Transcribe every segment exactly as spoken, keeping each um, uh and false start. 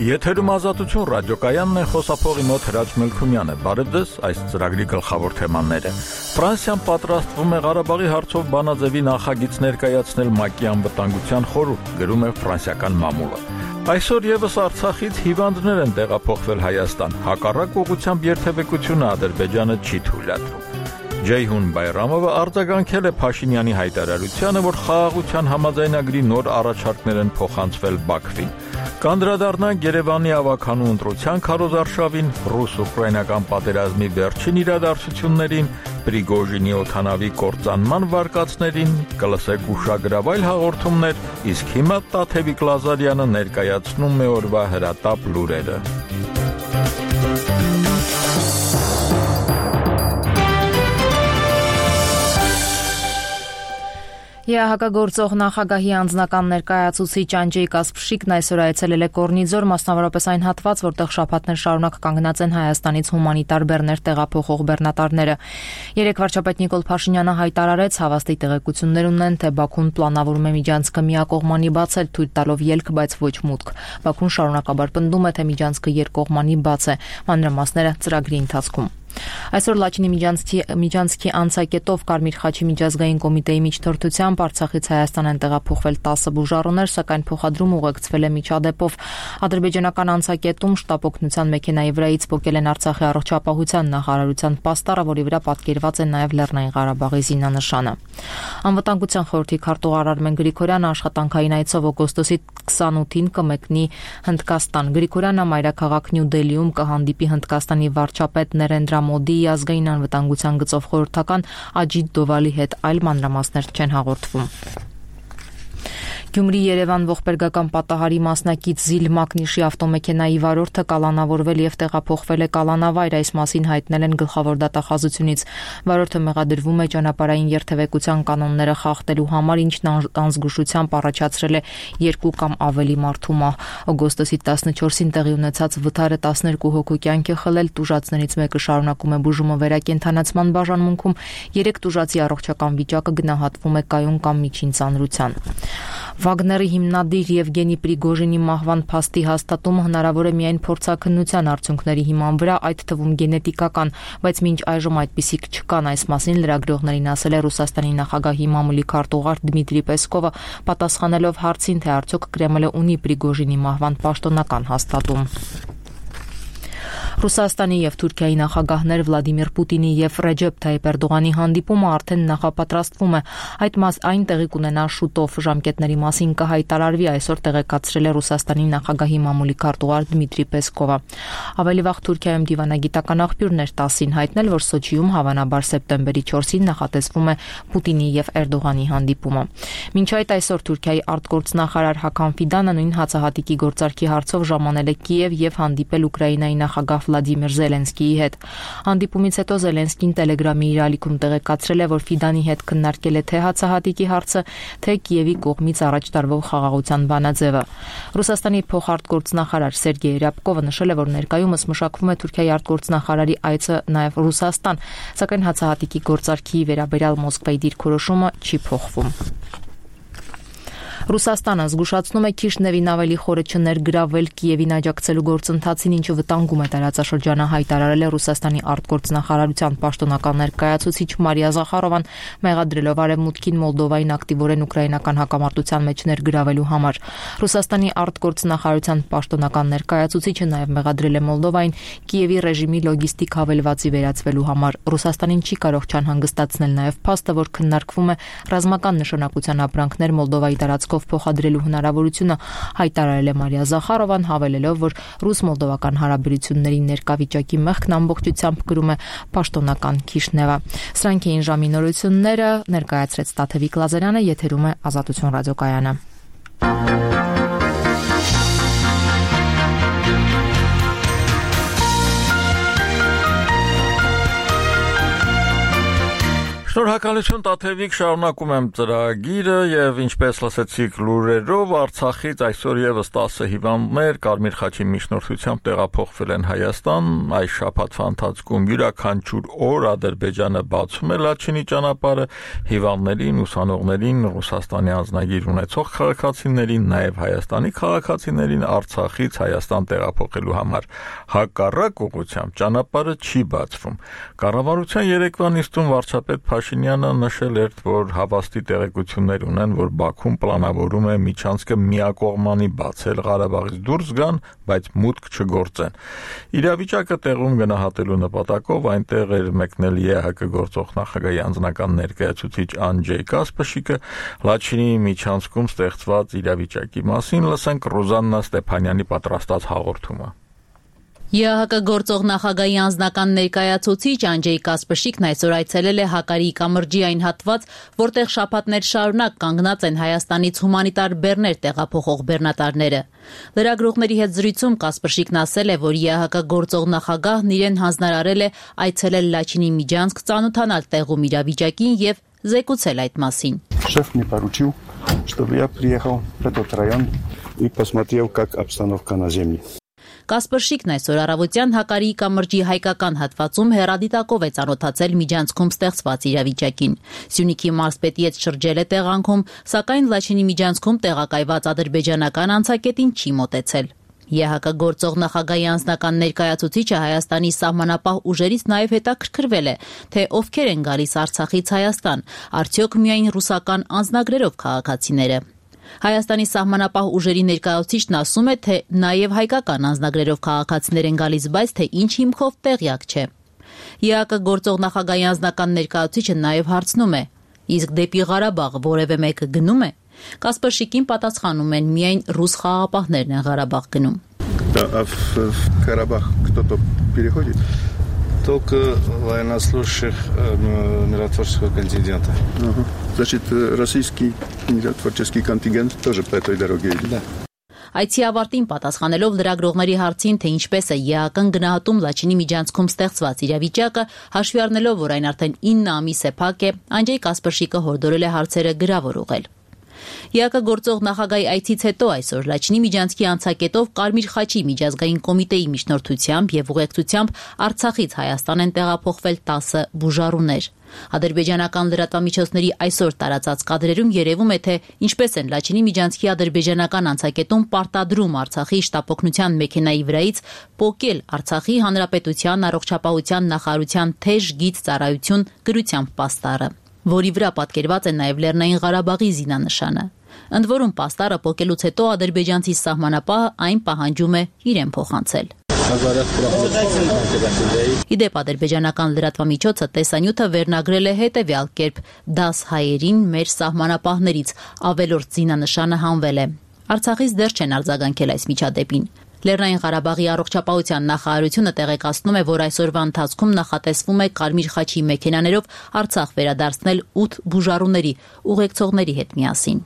Եթերում ազատություն ռադիոկայանն է, խոսափողի մոտ Հրաչ Մելքումյանը։ Բարև ձեզ, այս ծրագրի գլխավոր թեմաները։ Ֆրանսիան պատրաստվում է Ղարաբաղի հարցով բանաձևի նախագիծ ներկայացնել ՄԱԿ-ի անվտանգության խորհուրդ, գրում է ֆրանսիական մամուլը։ Այսօր եւս Արցախից հիվանդներ են տեղափոխվել Հայաստան։ Հակառակ ուղղությամբ երթևեկությունը Ադրբեջանը չի թույլատրում։ Ջեյհուն Բայրամովը արձագանքել է Փաշինյանի հայտարարությանը, որ խաղաղության համաձայնագրի նոր առաջարկներ են փոխանցվել Բաքվին։ Կանդրադառնանք Երևանի ավականու ընտրության քարոզարշավին, ռուս-ուկրաինական պատերազմի վերջին իրադարձություններին, Պրիգոժինի օդանավի կործանման վարկածներին, կլսեք ուշագրավ այլ հաղորդումներ, իսկ հիմա Տաթևիկ Լազարյանը ներկայացնում է օրվա հրատապ լուրերը։ Հակագործող նախագահի անձնական ներկայացուցիչ Անջեյ Կասպշիկն այսօր այցելել է Կորնիձոր, մասնավորապես այն հատված, որտեղ շաբաթներ շարունակ կանգնած են Հայաստանից հումանիտար բեռներ տեղափոխող բեռնատարները։ Երեկ վարչապետ Նիկոլ Փաշինյանը հայտարարեց, հավաստի տեղեկություններ ունեն, թե Բաքուն պլանավորում է միջանցքը միակողմանի բացել, թույլ տալով ելք, բայց ոչ մուտք։ Բաքուն շարունակաբար պնդում է, թե միջանցքը երկկողմանի բաց է։ Մանրամասները ծրագրի ընթացքում։ Այսօր Լաչինի միջանցքի, միջանցքի անցակետով Կարմիր խաչի միջազգային կոմիտեի միջնորդությամբ Արցախից Հայաստան են տեղափոխվել տասը բուժառուներ, սակայն փոխադրում ուղեկցվել է միջադեպով։ Ադրբեջանական անցակետում շտապ օգնության մեքենայի վրայից փոկել են Արցախի առողջապահության նախարարության պաստառը, որի վրա պատկերված է նաև Լեռնային Ղարաբաղի զինանշանը։ Անվտանգության խորհրդի քարտուղար Արմեն Գրիգորյանը աշխատանքային այցով օգոստոսի քսանութին կմեկնի Հնդկաստան։ Գրիգորյանը մայրաքաղաք Նյու Դելիում կհանդիպի Հնդկաստանի վարչապետ Ներենդրա Մոդիի ազգային անվտանգության գծով խորհրդական Աջիտ Դովալի հետ այլ մանրամասներ չեն հաղորդվում։ Գյումրի-Երևան ողբերգական պատահարի մասնակից Զիլ Մակնիշի ավտոմեքենայի վարորդը կալանավորվել եւ տեղափոխվել է կալանավայր, այս մասին հայտնել են գլխավոր դատախազությունից։ Վարորդը մեղադրվում է ճանապարհային երթևեկության կանոնները խախտելու համար, ինչն անզգուշությամբ առաջացրել է երկու կամ ավելի մարդու մահ։ Օգոստոսի տասնչորսին տեղի ունեցած վթարը տասներկու հոգու կյանք է խլել, տուժածներից մեկը շարունակում է բուժումը վերակենդանացման բաժանմունքում, երեք տուժածի առողջական վիճակը գնահատվում է կայուն կամ միջին ծանրության։ Վագների հիմնադիր Եվգենի Պրիգոժինի մահվան փաստի հաստատումը հնարավոր է միայն փորձաքննության արդյունքների հիման վրա, այդ թվում գենետիկական, բայց մինչ այժմ այդպիսիք չկան, այս մասին լրագրողներին ասել է Ռուսաստանի նախագահի մամուլի քարտուղար Դմիտրի Պեսկովը, պատասխանելով հարցին, թե արդյոք Կրեմլը ունի Պրիգոժինի մահվան պաշտոնական հաստատում։ Ռուսաստանի եւ Թուրքիայի նախագահներ Վլադիմիր Պուտինի եւ Ռեջեփ Թայիպ Էրդողանի հանդիպումը արդեն նախապատրաստվում է։ Այդ մաս այն տեղի կունենա շուտով, ժամկետների մասին կհայտարարվի, այսօր տեղեկացրել է Ռուսաստանի նախագահի մամուլի քարտուղար Դմիտրի Պեսկովը։ Ավելի վաղ Թուրքիայում դիվանագիտական աղբյուրներ տասին հայտնել, որ Սոչիում հավանաբար սեպտեմբերի չորսին նախատեսվում է Պուտինի եւ Էրդողանի հանդիպումը։ Մինչ այդ այսօր Թուրքիայի արտգործնախարար Հական Ֆիդանը նույն հացահատիկի գործարքի հարցով ժամանել է Կիև եւ հանդիպել Ուկրաինայի նախագահ Վլադիմիր Զելենսկիի հետ։ Հանդիպումից հետո Զելենսկին Տելեգրամի իր ալիքում տեղեկացրել է, որ Ֆիդանի հետ քննարկել է թե հացահատիկի հարցը, թե Կիևի կողմից առաջ տարվող խաղաղության բանաձևը։ Ռուսաստանի փոխարտգործնախարար Սերգեյ Ռյաբկովը նշել է, որ ներկայումս մշակվում է Թուրքիայի արտգործնախարարի այցը նաև Ռուսաստան, սակայն հացահատիկի գործարքի վերաբերյալ Մոսկվայի դիրքորոշումը չի փոխվում։ Ռուսաստանը զգուշացնում է Քիշնևին ավելի խորը չներգրավել Կիևին աջակցելու գործընթացին, ինչը վտանգում է տարածաշրջանը, հայտարարել է Ռուսաստանի արտգործնախարարության պաշտոնական ներկայացուցիչ Մարիա Զախարովան, մեղադրելով Արևմուտքին Մոլդովային ակտիվորեն ուկրաինական հակամարտության մեջ ներգրավելու համար։ Ռուսաստանի արտգործնախարարության պաշտոնական ներկայացուցիչը նաև մեղադրել է Մոլդովային Կիևի ռեժիմի լոգիստիկ հավելվածի վերածվելու համար։ Ռուսաստանին չի կարող չանհանգստացնել նաև փաստը, որ քննարկվում է ռազմական նշանակության ապրանքներ Մոլդովայի տարածքով փոխադրելու հնարավորությունը, հայտարարել է Մարիա Զախարովան, հավելելով, որ ռուս-մոլդովական հարաբերությունների ներկա վիճակի մեղքն ամբողջությամբ կրում է պաշտոնական Քիշնևը։ Սրանք էին ժամի նորությունները, ներկայացրեց Տաթևիկ Լազարյանը, եթերում է Ազատություն ռադիոկայանը։ Շնորհակալություն Տաթևիկ, շարունակում եմ ծրագիրը եւ ինչպես լսեցիք լուրերով Արցախից այսօր եւս տասը հիվանդներ Կարմիր խաչի միջնորդությամբ տեղափոխվել են Հայաստան։ Այս շաբաթվա ընթացքում յուրաքանչյուր օր Ադրբեջանը բացում է Լաչինի ճանապարհը հիվանդներին, ուսանողներին, Ռուսաստանի անձնագիր ունեցող քաղաքացիներին, նաեւ Հայաստանի քաղաքացիներին Արցախից Հայաստան տեղափոխելու համար։ Հակառակ ուղղությամբ ճանապարհը չի բացվում։ Կառավարության երեկվա նիստում վարչապետ Փաշինյանը նշել էր, որ հավաստի տեղեկություններ ունեն, որ Բաքուն պլանավորում է միջանցքը միակողմանի բացել Ղարաբաղից դուրս գան, բայց մուտք չգործեն։ Իրավիճակը տեղում գնահատելու նպատակով այնտեղ էր մեկնել ԵԱՀԿ գործող նախագահի անձնական ներկայացուցիչ Անջեյ Կասպշիկը, Լաչինի միջանցքում ստեղծված իրավիճակի մասին լսենք Ռոզաննա Ստեփանյանի պատրաստած հաղորդումը։ ԵԱՀԿ գործող նախագահի անձնական ներկայացուցիչ Անջեյ Կասպշիկն այսօր այցելել է Հակարի կամրջի այն հատված, որտեղ շաբաթներ շարունակ կանգնած են Հայաստանից հումանիտար բեռներ տեղափոխող բեռնատարները։ Լրագրողների հետ զրույցում Կասպշիկն ասել է, որ ԵԱՀԿ գործող նախագահն իրեն հանձնարարել է այցելել Լաչինի միջանցք, ծանոթանալ տեղում իրավիճակին եւ զեկուցել այդ մասին։ Шеф мне поручил, чтобы я приехал в этот район и посмотрел, как обстановка на земле. Կասպշիկն այսօր առավոտյան Հակարի կամրջի հայկական հատվածում հեռադիտակով է ծանոթացել միջանցքում ստեղծված իրավիճակին։ Սյունիքի մարզպետի հետ շրջել է տեղանքում, սակայն Լաչինի միջանցքում տեղակայված ադրբեջանական անցակետին չի մոտեցել։ ԵԱՀԿ գործող նախագահի անձնական ներկայացուցիչը Հայաստանի սահմանապահ ուժերից նաև հետաքրքրվել է, թե ովքեր են գալիս Արցախից Հայաստան, արդյոք միայն ռուսական անձնագրերով քաղաքացիները։ Հայաստանի սահմանապահ ուժերի ներկայացուցիչն ասում է, թե նաև հայկական անձնագրերով քաղաքացիներ են գալիս, բայց թե ինչ հիմքով տեղյակ չէ։ ԵԱՀԿ գործող նախագահի անձնական ներկայացուցիչը նաև հարցնում է. իսկ դեպի Ղարաբաղ որևէ մեկը գնում է։ Կասպշիկին պատասխանում են միայն ռուս խաղաղապահներն են Ղարաբաղ գնում։ Да, а в, в Карабах кто-то переходит? Только военнослужащих э, миротворческого контингента. Ага. Значит, российский миротворческий контингент тоже по этой дороге идет? Да. Այցի ավարտին պատասխանելով լրագրողների հարցին, թե ինչպես է ԵԱՀԿ-ն գնահատում Լաչինի միջանցքում ստեղծված իրավիճակը, հաշվի առնելով, որ այն արդեն ինը ամիս է փակ է, Անջեյ Կասպշիկը հորդորել է հարցերը գրավոր ուղղել։ ԵԱՀԿ գործող նախագահի այցից հետո այսօր Լաչինի միջանցքի անցակետով Կարմիր խաչի միջազգային կոմիտեի միջնորդությամբ եւ ուղեկցությամբ Արցախից Հայաստան են տեղափոխվել տասը բուժառուներ։ Ադրբեջանական լրատվամիջոցների այսօր տարածած կադրերում երևում է, թե ինչպես են Լաչինի միջանցքի ադրբեջանական անցակետում պարտադրում Արցախի շտապօգնության մեքենայի վրայից պոկել Արցախի հանրապետության առողջապահության նախարարության թեժ գիծ ծառայություն գրությամբ պաստառը, որի վրա պատկերված է նաև Լեռնային Ղարաբաղի զինանշանը։ Ընդ որում պաստառը պոկելուց հետո ադրբեջանցի սահմանապահը այն պահանջում է իրեն փոխանցել։ Իդեպ ադրբեջանական լրատվամիջոցը տեսանյութը վերնագրել է հետևյալ կերպ. դաս հայերին մեր սահմանապահներից ավելորդ զինանշանը հանվել է։ Արցախից դեռ չեն արձագանքել այս միջադեպին։ Լեռնային Ղարաբաղի առողջապահության նախարարությունը տեղեկացնում է, որ այսօրվա ընթացքում նախատեսվում է Կարմիր խաչի մեքենաներով Արցախ վերադարձնել ութ բուժառուների ուղեկցողների հետ միասին։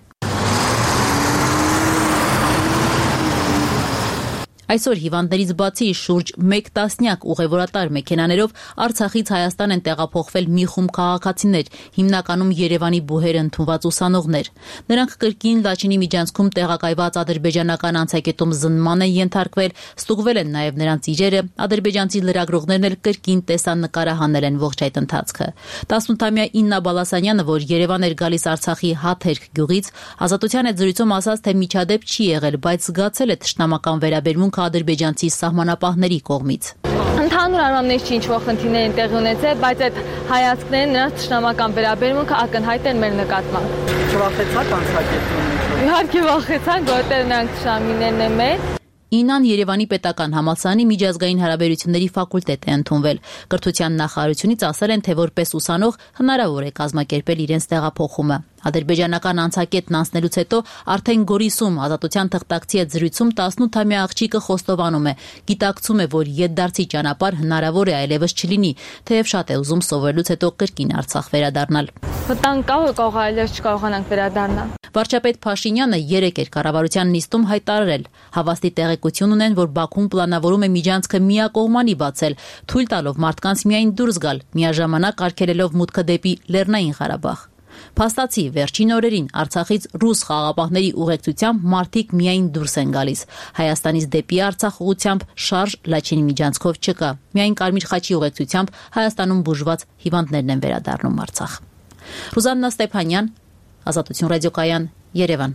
Այսօր հիվանդներից բացի շուրջ մեկ տասնյակ ուղևորատար մեքենաներով Արցախից Հայաստան են տեղափոխվել մի խումբ քաղաքացիներ, հիմնականում Երևանի բուհեր ընդունված ուսանողներ։ Նրանք կրկին Լաչինի միջանցքում տեղակայված ադրբեջանական անցակետում զննման են ենթարկվել, ստուգվել են նաև նրանց իրերը, ադրբեջանցի լրագրողներն էլ կրկին տեսանկարահանել են ողջ այդ ընթացքը։ տասնութամյա Իննա Բալասանյանը, որ Երևան էր գալիս Արցախի Հաթերք գյուղից, Ազատության հետ զրույցում ասաց, թե միջադեպ չի եղել, բայց զգացել է թշնամական վերաբերմունք ադրբեջանցի սահմանապահների կողմից։ Ընդհանուր առմամբ ինչ որ խնդիրներ են տեղի ունեցել, բայց այդ հայացքները նրանց թշնամական վերաբերմունքը ակնհայտ են մեր նկատմամբ։ Չվախեցաք անցակետում։ Իհարկե վախեցանք, որովհետև նրանք թշնամիներն են մեր։ Իննան Երևանի պետական համալսարանի միջազգային հարաբերությունների ֆակուլտետ է ընդունվել։ Կրթության նախարարությունից ասել են, թե որպես ուսանող հնարավոր է կազմակերպել իրենց տեղափոխումը։ Ադրբեջանական անցակետն անցնելուց հետո արդեն Գորիսում ազատության թղթակցի հետ զրույցում տասնութամյա աղջիկը խոստովանում է, գիտակցում է, որ ետդարձի ճանապարհ հնարավոր է այլևս չլինի, թեև շատ է ուզում սովորելուց հետո կրկին Արցախ վերադառնալ։ Վտանգ կա, որ կարող այլևս չկարողանանք վերադառնալ։ Վարչապետ Փաշինյանը երեկ էր կառավարության նիստում հայտարարել. հավաստի տեղեկություն ունեն, որ Բաքուն պլանավորում է միջանցքը միակողմանի բացել, թույլ տալով մարդկանց միայն դուրս գալ, միաժամանակ արգելելով մուտքը դեպի Լեռնային Ղարաբաղ։ Փաստացի վերջին օրերին Արցախից ռուս խաղաղապահների ուղեկցությամբ մարդիկ միայն դուրս են գալիս։ Հայաստանից դեպի Արցախ ուղղությամբ շարժ Լաչինի միջանցքով չկա։ Միայն Կարմիր խաչի ուղեկցությամբ Հայաստանում բուժված հիվանդներն են վերադառնում Արցախ։ Ռուզաննա Ստեփանյան, Ազատություն ռադիոկայան, Երևան։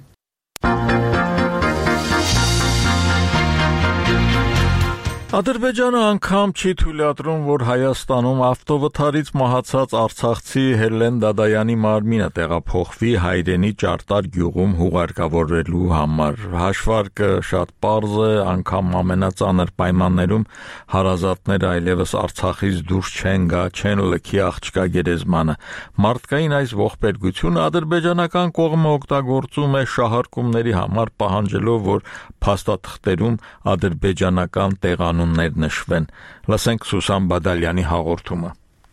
Ադրբեջանը անգամ չի թույլատրում, որ Հայաստանում ավտովթարից մահացած արցախցի Հելլեն Դադայանի մարմինը տեղափոխվի հայրենի Ճարտար գյուղում հուղարկավորելու համար։ Հաշվարկը շատ պարզ է, անգամ ամենածանր պայմաններում հարազատները այլևս Արցախից դուրս չեն գա, չեն լքի աղջկա գերեզմանը։ Մարդկային այս ողբերգությունը ադրբեջանական կողմը օգտագործում է շահարկումների համար, պահանջելով, որ փաստաթղթերում ադրբեջանական տեղանուններ նշվեն։ Լսենք Սուսան Բադալյանի հաղորդումը։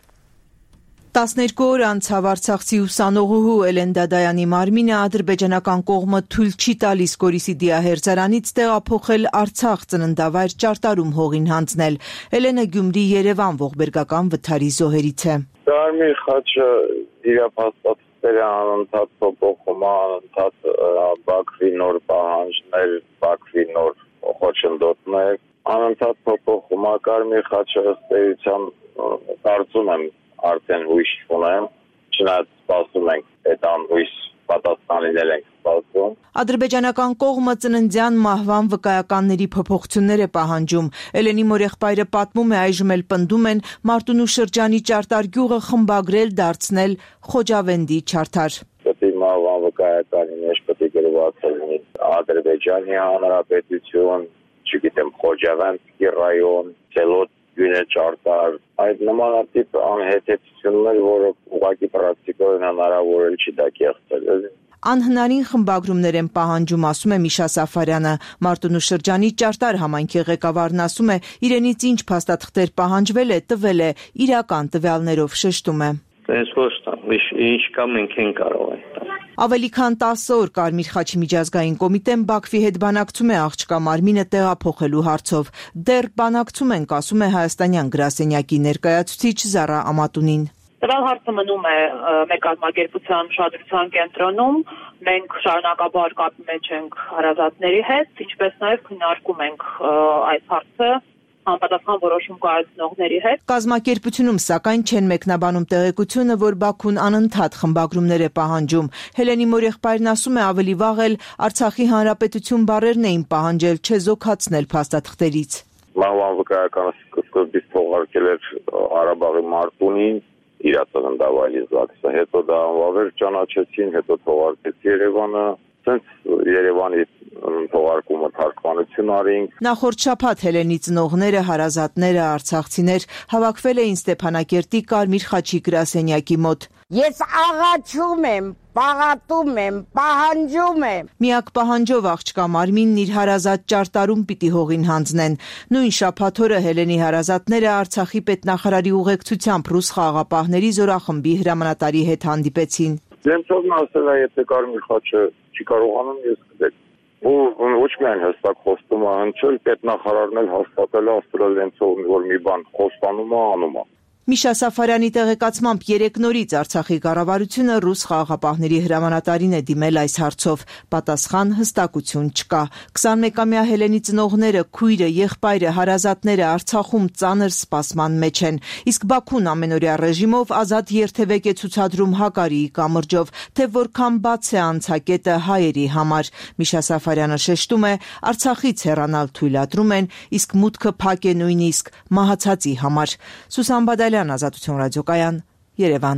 տասներկու օր անցավ արցախցի ուսանողուհու Էլեն Դադայանի մարմինը ադրբեջանական կողմը թույլ չի տալիս Գորիսի դիահերձարանից տեղափոխել Արցախ ծննդավայր Ճարտարում հողին հանձնել։ Էլենը Գյումրի Երևան ողբերգական վթարի զոհերից է։ Կարմիր խաչը իր փաստաթղթերը անընդհատ փոփոխում, անընդհատ Բաքվի նոր պահանջներ, Բաքվի նոր խոչընդոտներ, անընդհատ փոփոխում, Կարմիր խաչը ըստ էության կարծում եմ արդեն հույս ունեմ, չնայած սպասում ենք այդ անհույս պատասխանիներ ենք սպասում։ Ադրբեջանական կողմը ծննդյան մահվան վկայականների փոփոխություններ է պահանջում։ Էլենի մորեղբայրը պատմում է, այժմ էլ պնդում են Մարտունու շրջանի Ճարտար գյուղը խմբագրել, դարձնել Խոջավենդի Չարթար։ Պետք է մահվան վկայականի մեջ պետք է գրված լինի Ադրբեջանի Հանրապետություն, չգիտեմ, Խոջավենդի ռայոն, Սելոտ Գյունե Ճարտար, այդ նմանատիպ անհետեցություններ, որը ուղղակի պրակտիկորեն հնարավոր էլ չի դա կեղծել։ Անհնարին խմբագրումներ են պահանջում, ասում է Միշա Սաֆարյանը։ Մարտունու շրջանի Ճարտար համայնքի ղեկավարն ասում է, իրենից ինչ փաստաթղթեր պահանջվել է, տվել է, իրական տվյալներով շեշտում է։ Տես ոչ տա, ինչ կա մենք են կարող ենք տալ։ Ավելի քան տասը օր Կարմիր խաչի միջազգային կոմիտեն Բաքվի հետ բանակցում է աղջկա մարմինը տեղափոխելու հարցով։ Դեռ բանակցում ենք, ասում է հայաստանյան գրասենյակի ներկայացուցիչ Զարա Ամատունին։ Տվյալ հարցը մնում է մեր կազմակերպության ուշադրության կենտրոնում, մենք շարունակաբար կապի մեջ ենք հարազատների հետ, ինչպես նաև քննարկում ենք այս հարցը համապատասխան որոշում կայացնողների հետ։ Կազմակերպությունում սակայն չեն մեկնաբանում տեղեկությունը, որ Բաքուն անընդհատ խմբագրումներ է պահանջում։ Հելենի մորեղբայրն ասում է, ավելի վաղ էլ Արցախի հանրապետություն բառերն էին պահանջել չեզոքացնել փաստաթղթերից։ Մահվան վկայականը սկզբից թողարկել էր Ղարաբաղի Մարտունին, իր ծննդավայրի Զաքսը, հետո դա անվավեր ճանաչեցին, հետո թողարկեց Երևանը, ցենց Երևանի թողարկումը թարգմանություն արինք։ Նախորդ շաբաթ Հելենի ծնողները, հարազատները, արցախցիներ հավաքվել էին Ստեփանակերտի Կարմիր խաչի գրասենյակի մոտ։ Ես աղաչում եմ, պաղատում եմ, պահանջում եմ։ Միակ պահանջով աղջկա մարմինն իր հարազատ Ճարտարում պիտի հողին հանձնեն։ Նույն շաբաթ օրը Հելենի հարազատները Արցախի պետնախարարի ուղեկցությամբ ռուս խաղաղապահների զորախմբի հրամանատարի հետ հանդիպեցին։ Դեմցովն ասել է, եթե Կարմիր խաչը չի կարողանում, ես կդեք։ Ու ոչ միայն հստակ խոստում է հնչել, պետնախարարն էլ հաստատել է, ասել է Դեմցովն, որ մի բան խոստանում է, անում է։ Միշա Սաֆարյանի տեղեկացմամբ երեք նորից Արցախի կառավարությունը ռուս խաղաղապահների հրամանատարին է դիմել այս հարցով։ Պատասխան հստակություն չկա։ քսանմեկամյա Հելենի ծնողները, քույրը, եղբայրը, հարազատները Արցախում ծանր սպասման մեջ են։ Իսկ Բաքուն ամենօրյա ռեժիմով ազատ երթևեկե ցուցադրում Հակարիի կամրջով, թե որքան բաց է անցակետը հայերի համար։ Միշա Սաֆարյանը շեշտում է, Արցախից հեռանալ թույլատրում են, իսկ մուտքը փակ է նույնիսկ մահացածի համար։ Սուսան Բադալյան, Ազատություն ռադիոկայան, Երևան։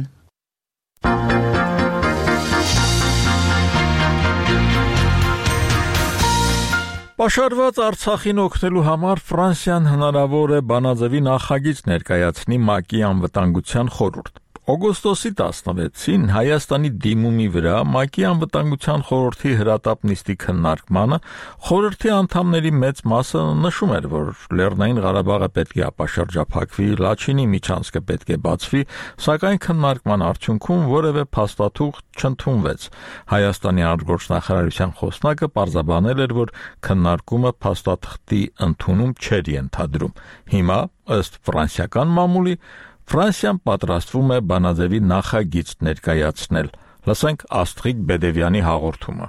Պաշարված Արցախին օգնելու համար Ֆրանսիան հնարավոր է բանաձևի նախագիծ ներկայացնի ՄԱԿ-ի անվտանգության խորհուրդ։ Օգոստոսի տասնվեցին Հայաստանի դիմումի վրա ՄԱԿ-ի անվտանգության խորհրդի հրատապ նիստի քննարկմանը խորհրդի անդամների մեծ մասը նշում էր, որ Լեռնային Ղարաբաղը պետք է ապաշրջափակվի, Լաչինի միջանցքը պետք է բացվի, սակայն քննարկման արդյունքում որևէ փաստաթուղթ չընդունվեց։ Հայաստանի արտգործնախարարության խոսնակը պարզաբանել էր, որ քննարկումը փաստաթղթի ընդունում չէր ենթադրում։ Հիմա, ըստ ֆրանսիական մամուլի, Ֆրանսիան պատրաստվում է բանաձևի նախագիծ ներկայացնել։ Լսենք Աստղիկ Բեդևյանի հաղորդումը։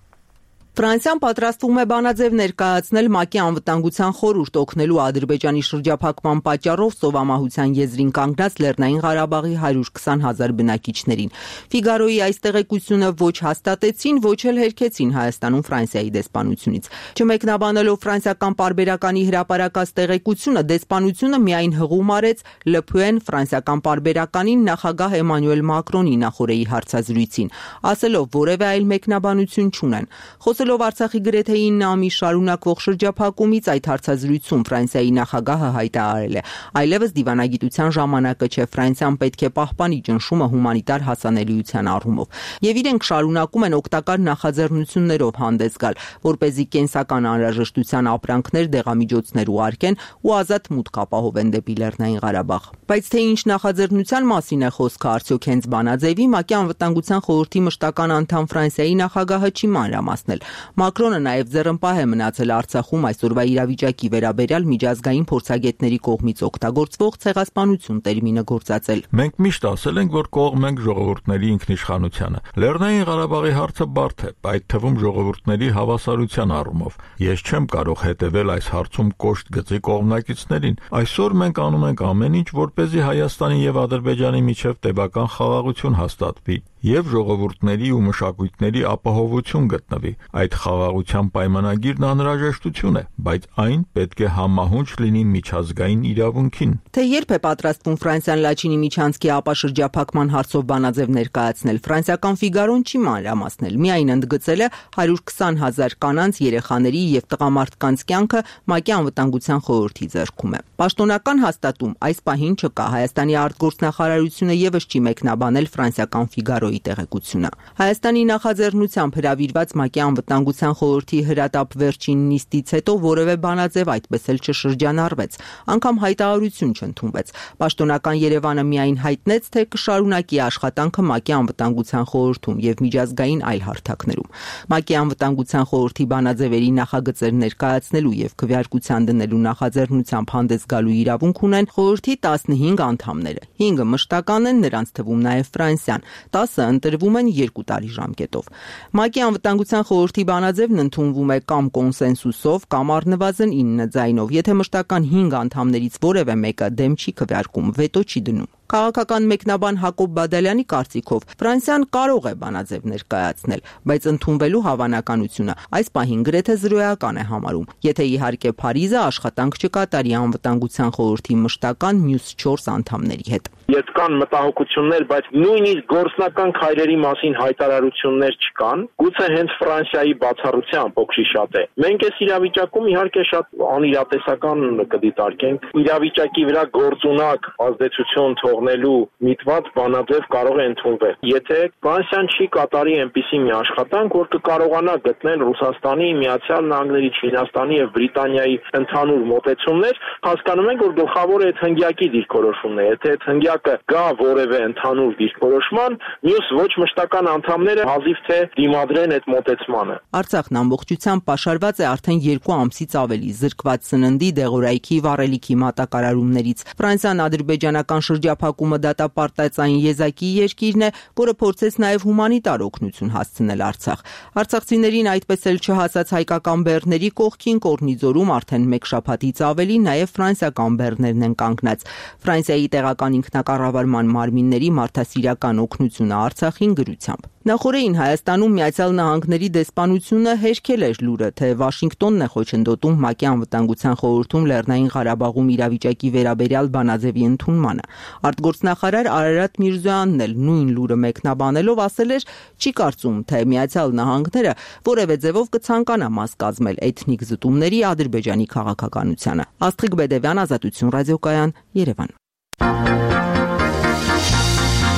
Ֆրանսիան պատրաստվում է բանաձև ներկայացնել ՄԱԿ-ի անվտանգության խորհուրդ օգնելու Ադրբեջանի շրջափակման պատճառով սովամահության եզրին կանգնած Լեռնային Ղարաբաղի հարյուր քսան հազար բնակիչներին։ Ֆիգարոյի այս տեղեկությունը ոչ հաստատեցին, ոչ էլ հերքեցին Հայաստանում Ֆրանսիայի դեսպանությունից։ Չմեկնաբանելով ֆրանսիական պարբերականի հրապարակած տեղեկությունը, դեսպանությունը միայն հղում արեց ԼՓ-ն ֆրանսիական պարբերականին նախագահ Էմանուել Մակրոնի նախորդի հարցազրույցին, ասելով որևէ այլ մեկնաբանություն չունեն։ Խոսելով Արցախի գրեթե ինը ամիս շարունակվող շրջափակումից այդ հարցազրույցում Ֆրանսիայի նախագահը հայտարարել է. այլևս դիվանագիտության ժամանակը չէ, Ֆրանսիան պետք է պահպանի ճնշումը հումանիտար հասանելիության առումով։ Եվ իրենք շարունակում են օգտակար նախաձեռնություններով հանդես գալ, որպեսզի կենսական անհրաժեշտության ապրանքներ, դեղամիջոցներ ուղարկեն ու ազատ մուտք ապահովեն դեպի Լեռնային Ղարաբաղ։ Բայց թե ինչ նախաձեռնության մասին է խոսքը, արդյոք հենց բանաձևի ՄԱԿ-ի անվտանգության խորհրդի մշտական անդամ Ֆրանսիայի նախագահը չի մանրամասնել։ Մակրոնը նաև ձեռնպահ է մնացել Արցախում այսօրվա իրավիճակի վերաբերյալ միջազգային փորձագետների կողմից օգտագործվող ցեղասպանություն տերմինը գործածել։ Մենք միշտ ասել ենք, որ կողմ ենք ժողովուրդների ինքնիշխանությանը։ Լեռնային Ղարաբաղի հարցը բարդ է, այդ թվում ժողովուրդների հավասարության առումով։ Ես չեմ կարող հետևել այս հարցում կոշտ գծի կողմնակիցներին։ Այսօր մենք անում ենք ամեն ինչ, որպեսզի Հայաստանի եւ Ադրբեջանի միջև տևական խաղաղություն հաստատվի եւ ժողովուրդների ու մշակույթների ապահովություն գտնվի։ Այդ խաղաղության պայմանագիրն անհրաժեշտություն է, բայց այն պետք է համահունչ լինի միջազգային իրավունքին։ Թե երբ է պատրաստվում Ֆրանսիան Լաչինի միջանցքի ապաշրջափակման հարցով բանաձև ներկայացնել, ֆրանսիական Ֆիգարոն չի մանրամասնել, միայն ընդգծել է հարյուր քսան հազար կանանց, երեխաների եւ տղամարդկանց կյանքը ՄԱԿ-ի անվտանգության խորհրդի ձեռքում է։ Պաշտոնական հաստատում այս պահին չկա։ Հայաստանի արտգործնախարարությունը եւս չի մեկնաբանել ֆրանսիական Ֆիգարոյի տեղեկությունը։ Հայաստանի նախաձեռնությամբ հրավիրված ՄԱԿ-ի անվտանգության խորհրդի հրատապ վերջին նիստից հետո որևէ բանաձև այդպես էլ չշրջանառվեց, անգամ հայտարարություն չընդունվեց։ Պաշտոնական Երևանը միայն հայտնեց, թե կշարունակի աշխատանքը ՄԱԿ-ի անվտանգության խորհրդում եւ միջազգային այլ հարթակներում։ ՄԱԿ-ի անվտանգության խորհրդի բանաձևերի նախագծեր ներկայացնելու եւ քվեարկության դնելու նախաձեռնությամբ հանդես գալու իրավունք ունեն խորհրդի տասնհինգ անդամները։ հինգը մշտական են, նրանց թվում նաեւ Ֆրանսիան, տասը ընտրվում են երկու տարի ժամկետով։ ՄԱԿ-ի անվտանգության խորհրդի բանաձևն ընդունվում է կամ կոնսենսուսով, կամ առնվազն ինը ձայնով։ Եթե մշտական հինգ անդամներից որևէ մեկը դեմ չի քվեարկում, վետո չի դնում։ Քաղաքական մեկնաբան Հակոբ Բադալյանի կարծիքով Ֆրանսիան կարող է բանաձև ներկայացնել, բայց ընդունվելու հավանականությունը այս պահին գրեթե զրոյական է համարում, եթե իհարկե Փարիզը աշխատանք չկատարի անվտանգության խորհրդի մշտական մյուս չորս անդամների հետ։ Երբ կան մտահոգություններ, բայց նույնիսկ գործնական քայլերի մասին հայտարարություններ չկան, գուցե հենց Ֆրանսիայի բացառությամբ օգշի շատ է։ Մենք այս իրավիճակում իհարկե շատ անիրատեսական կդիտարկենք, իրավիճակի վրա գործունակ ազդեցություն թողնելու միտված բանաձև կարող է ընդունվել։ Եթե Ֆրանսիան չի կատարի այնպիսի մի աշխատանք, որ կկարողանա գտնել Ռուսաստանի, Միացյալ Նահանգների, Չինաստանի եւ Բրիտանիայի ընդհանուր մոտեցումներ, հասկանում ենք, որ գլխավորը այդ հնգյակի դիրքորոշումն է։ Եթե այդ հնգյակը գա որևէ ընդհանուր դիրքորոշման, մյուս ոչ մշտական անդամները հազիվ թե դիմադրեն այդ մոտեցմանը։ Արցախն ամբողջությամբ պաշարված է արդեն երկու ամսից ավելի զրկված սննդի, դեղորայքի, վառելիքի մատակարարումներից։ Ֆրանսիան ադրբեջանական շրջափակումը դատապարտած այն եզակի երկիրն է, որը փորձեց նաև հումանիտար օգնություն հասցնել Արցախ։ Արցախցիներին այդպես էլ չհասած հայկական բեռների կողքին Կորնիձորում արդեն մեկ շաբաթից ավելի նաև ֆրանսիական բեռներն են կանգնած։ Ֆրանսիայի տեղական ինքնակառավարման մարմինների մարդասիրական օգնությունը Արցախին գրությամբ։ Նախորդին Հայաստանում Միացյալ Նահանգների դեսպանությունը հերքել էր լուրը, թե Վաշինգտոնն է խոչընդոտում ՄԱԿ-ի անվտանգության խորհրդում Լեռնային Ղարաբաղում իրավիճակի վերաբերյալ բանաձևի ընդունմանը։ Արտգործնախարար Արարատ Միրզոյանն էլ նույն լուրը մեկնաբանելով ասել էր, չի կարծում, թե Միացյալ Նահանգները որևէ ձևով կցանկանա մաս կազմել էթնիկ զտումների Ադրբեջանի քաղաքականությանը։ Աստղիկ Բեդևյան, Ազատություն ռադիոկայան, Երևան։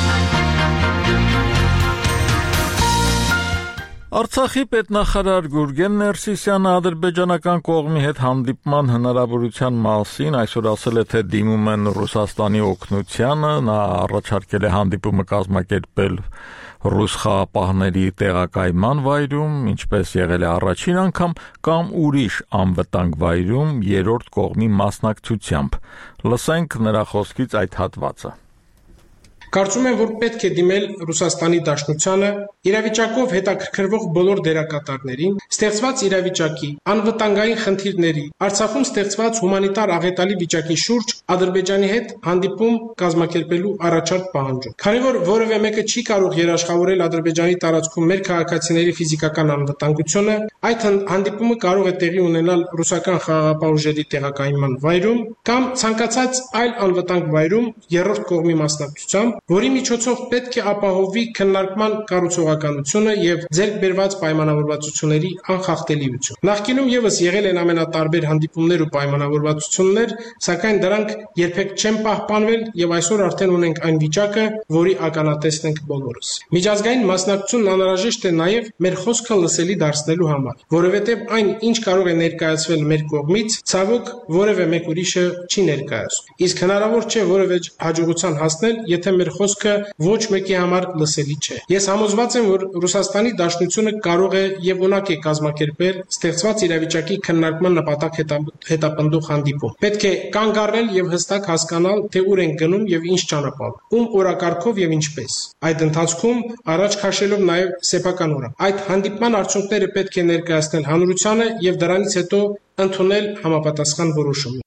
Արցախի պետնախարար Գուրգեն Ներսիսյանը ադրբեջանական կողմի հետ հանդիպման հնարավորության մասին այսօր ասել է, թե դիմում են Ռուսաստանի օգնությանը, նա առաջարկել է հանդիպումը կազմակերպել ռուս խաղապահների տեղակայման վայրում, ինչպես եղել է առաջին անգամ, կամ ուրիշ անվտանգ վայրում երրորդ կողմի մասնակցությամբ։ Լսենք նրա խոսքից այդ հատվածը։ Կարծում եմ, որ պետք է դիմել Ռուսաստանի Դաշնությանը, իրավիճակով հետաքրքրվող բոլոր դերակատարներին, ստեղծված իրավիճակի, անվտանգային խնդիրների, Արցախում ստեղծված հումանիտար աղետալի վիճակի շուրջ Ադրբեջանի հետ հանդիպում կազմակերպելու առաջարկ պահանջում։ Քանի որ որևէ մեկը չի կարող երաշխավորել Ադրբեջանի տարածքում մեր քաղաքացիների ֆիզիկական անվտանգությունը, այդ հանդիպումը կարող է տեղի ունենալ ռուսական խաղաղապահ ուժերի տեղակայման վայրում կամ ցանկացած այլ անվտանգ վայրում երրորդ կողմի մասնակցությամբ, որի միջոցով պետք է ապահովվի քննարկման կառուցողականությունը եւ ձեռք բերված պայմանավորվածությունների անխախտելիություն։ Նախկինում եւս եղել են ամենատարբեր հանդիպումներ ու պայմանավորվածություններ, սակայն դրանք երբեք չեն պահպանվել եւ այսօր արդեն ունենք այն վիճակը, որի ականատեսն ենք բոլորս։ Միջազգային մասնակցությունն անհրաժեշտ է նաեւ մեր խոսքը լսելի դարձնելու համար, որովհետեւ այն, ինչ կարող է ներկայացվել մեր կողմից, ցավոք որևէ մեկ ուրիշը չի ներկայացնում։ Իսկ հնարավոր չէ որևէ հաջողության հասնել, եթե մեր խոսքը ոչ մեկի համար լսելի չէ։ Ես համոզված եմ, որ Ռուսաստանի Դաշնությունը կարող է եւ ունակ է կազմակերպել ստեղծված իրավիճակի քննարկման նպատակ հետապնդող հանդիպում։ Պետք է կանգ առնել եւ հստակ հասկանալ, թե ուր են գնում եւ ինչ ճանապարհով, ում օրակարգով եւ ինչպես։ Այդ ընթացքում առաջ քաշելով նաեւ սեփական օրակ։ Այդ հանդիպման արդյունքները պետք է ներկայացնել հանրությանը եւ դրանից հետո ընդունել համապատասխան որոշում։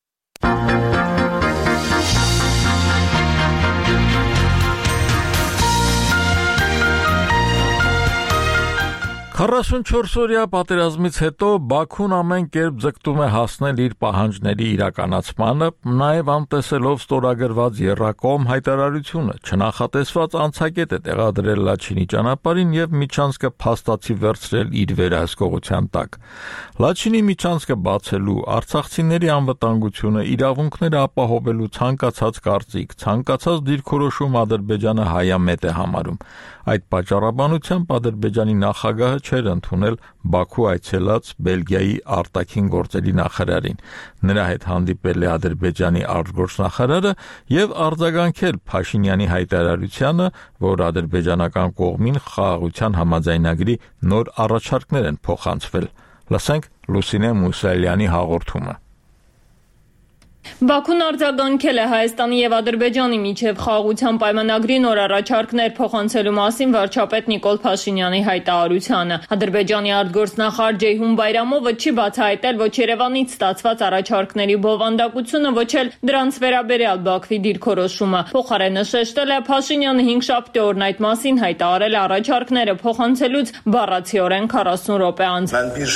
քառասունչորս-օրյա պատերազմից հետո Բաքուն ամեն կերպ ձգտում է հասնել իր պահանջների իրականացմանը, նաև անտեսելով ստորագրված եռակողմ հայտարարությունը, չնախատեսված անցակետ է տեղադրել Լաչինի ճանապարհին եւ միջանցքը փաստացի վերցրել իր վերահսկողության տակ։ Լաչինի միջանցքը բացելու, արցախցիների անվտանգությունը, իրավունքները ապահովելու ցանկացած կարծիք, ցանկացած դիրքորոշում Ադրբեջանը հայամետ է համարում։ Այդ պատճառաբանությամբ Ադրբեջանի նախագահը չէր ընդունել Բաքու այցելած Բելգիայի արտաքին գործերի նախարարին։ Նրա հետ հանդիպել է Ադրբեջանի արտգործնախարարը եւ արձագանքել Փաշինյանի հայտարարությանը, որ ադրբեջանական կողմին խաղաղության համաձայնագրի նոր առաջարկներ են փոխանցվել։ Լսենք Լուսինե Մուսալյանի հաղորդումը։ Բաքուն արձագանքել է Հայաստանի եւ Ադրբեջանի միջև խաղաղության պայմանագրի նոր առաջարկներ փոխանցելու մասին վարչապետ Նիկոլ Փաշինյանի հայտարարությանը։ Ադրբեջանի արտգործնախարար Ջեյհուն Բայրամովը չի բացահայտել ոչ Երևանից ստացված առաջարկների բովանդակությունը, ոչ էլ դրանց վերաբերյալ Բաքվի դիրքորոշումը։ Փոխարենը շեշտել է Փաշինյանը հինգշաբթի օրն այդ մասին հայտարարել է առաջարկները փոխանցելուց բառացիորեն քառասուն րոպե անց։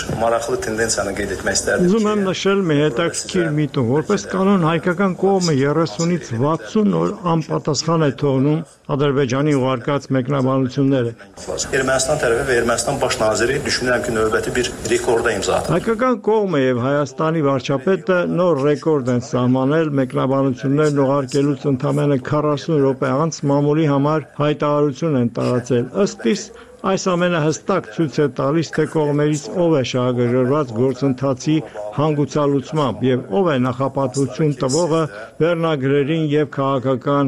Ուզում եմ նշել մի հետաքրքիր միտում, որպես կանոն հայկական կողմը երեսունից վաթսուն օր անպատասխան է թողնում Ադրբեջանի ուղարկած մեկնաբանությունները։ Ermənistan tərəfi və Ermənistan baş naziri düşünürəm ki, növbəti bir rekord է imza. Հայկական կողմը եւ Հայաստանի վարչապետը նոր ռեկորդ են սահմանել մեկնաբանություններն ուղարկելուց ընդամենը քառասուն րոպե անց մամուլի համար հայտարարություն են տարածել։ Ըստ իս այս ամենը հստակ ցույց է տալիս, թե կողմերից ով է շահագրգռված գործընթացի հանգուցալուծմամբ եւ ով է նախապատվություն տվողը վերնագրերին եւ քաղաքական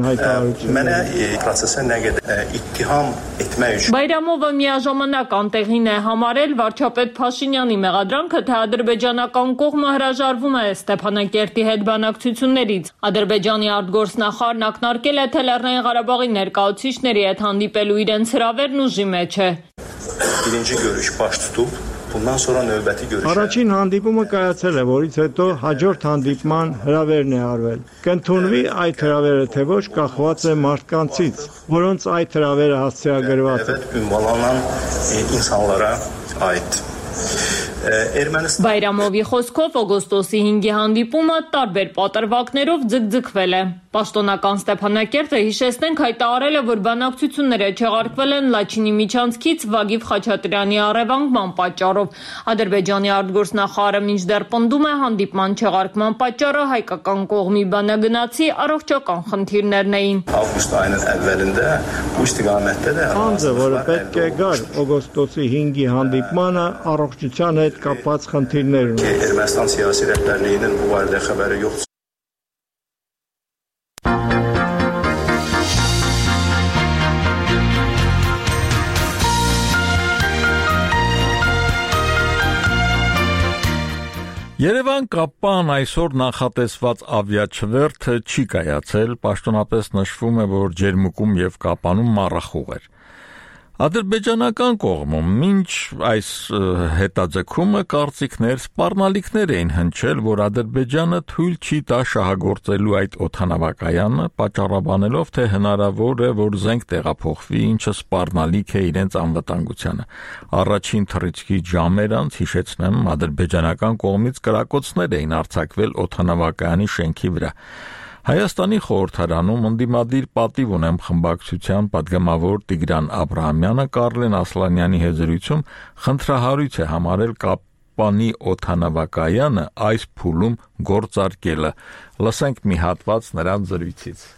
հայտարարություններին։ Բայրամովը միաժամանակ անտեղին է համարել վարչապետ Փաշինյանի մեղադրանքը, թե ադրբեջանական կողմը հրաժարվում է Ստեփանակերտի հետ բանակցություններից։ Ադրբեջանի արտգործնախարարն ակնարկել է, թե Լեռնային Ղարաբաղի ներկայացուցիչների հետ հանդիպելու իրենց հրավերն ուժի մեջ է։ Birinci görüş baş tutub, bundan sonra növbəti görüşə. Առաջին հանդիպումը կայացել է, որից հետո հաջորդ հանդիպման հրավերն է արվել։ Կընդունվի այդ հրավերը, թե ոչ, կախված է մարդկանցից, որոնց այդ հրավերը հասցեագրված է։ Ünvanlanan insanlara aid. Բայրամովի խոսքով օգոստոսի հինգի հանդիպումը տարբեր պատրվակներով ձգձգվել է։ Պաշտոնական Ստեփանակերտը հիշեցնենք հայտարարել է, որ բանակցությունները չեղարկվել են Լաչինի միջանցքից Վագիվ Խաչատրյանի առևանգման պատճառով։ Ադրբեջանի արտգործնախարարը մինչդեռ պնդում է, հանդիպման չեղարկման պատճառը հայկական կողմի բանագնացի առողջական խնդիրներն էին։ Ավգուստային əvvəlində bu istiqamətdə də Անձը, որը պետք է գար օգոստոսի հինգի հանդիպմանը, առողջության հետ կապված խնդիրներ ունի։ Ermənistan siyasi rəhbərliyinin bu barədə xəbəri yoxdur. Երևան Կապան այսօր նախատեսված ավիաչվերթը չի կայացել, պաշտոնապես նշվում է, որ Ջերմուկում եւ Կապանում մառախուղ էր։ Ադրբեջանական կողմում մինչ այս հետաձգումը կարծիքներ, սպառնալիքներ էին հնչել, որ Ադրբեջանը թույլ չի տա շահագործելու այդ օդանավակայանը, պատճառաբանելով, թե հնարավոր է, որ զենք տեղափոխվի, ինչը սպառնալիք է իրենց անվտանգությանը։ Առաջին թռիչքի ժամեր անց, հիշեցնեմ, ադրբեջանական կողմից կրակոցներ էին արձակվել օդանավակայանի շենքի վրա։ Հայաստանի խորհրդարանում ընդդիմադիր պատիվ ունեմ խմբակցության պատգամավոր Տիգրան Աբրահամյանը Կարլեն Ասլանյանի հետ զրույցում խնդրահարույց է համարել Կապանի օդանավակայանը այս փուլում գործարկելը։ Լսենք մի հատված նրան զրույցից։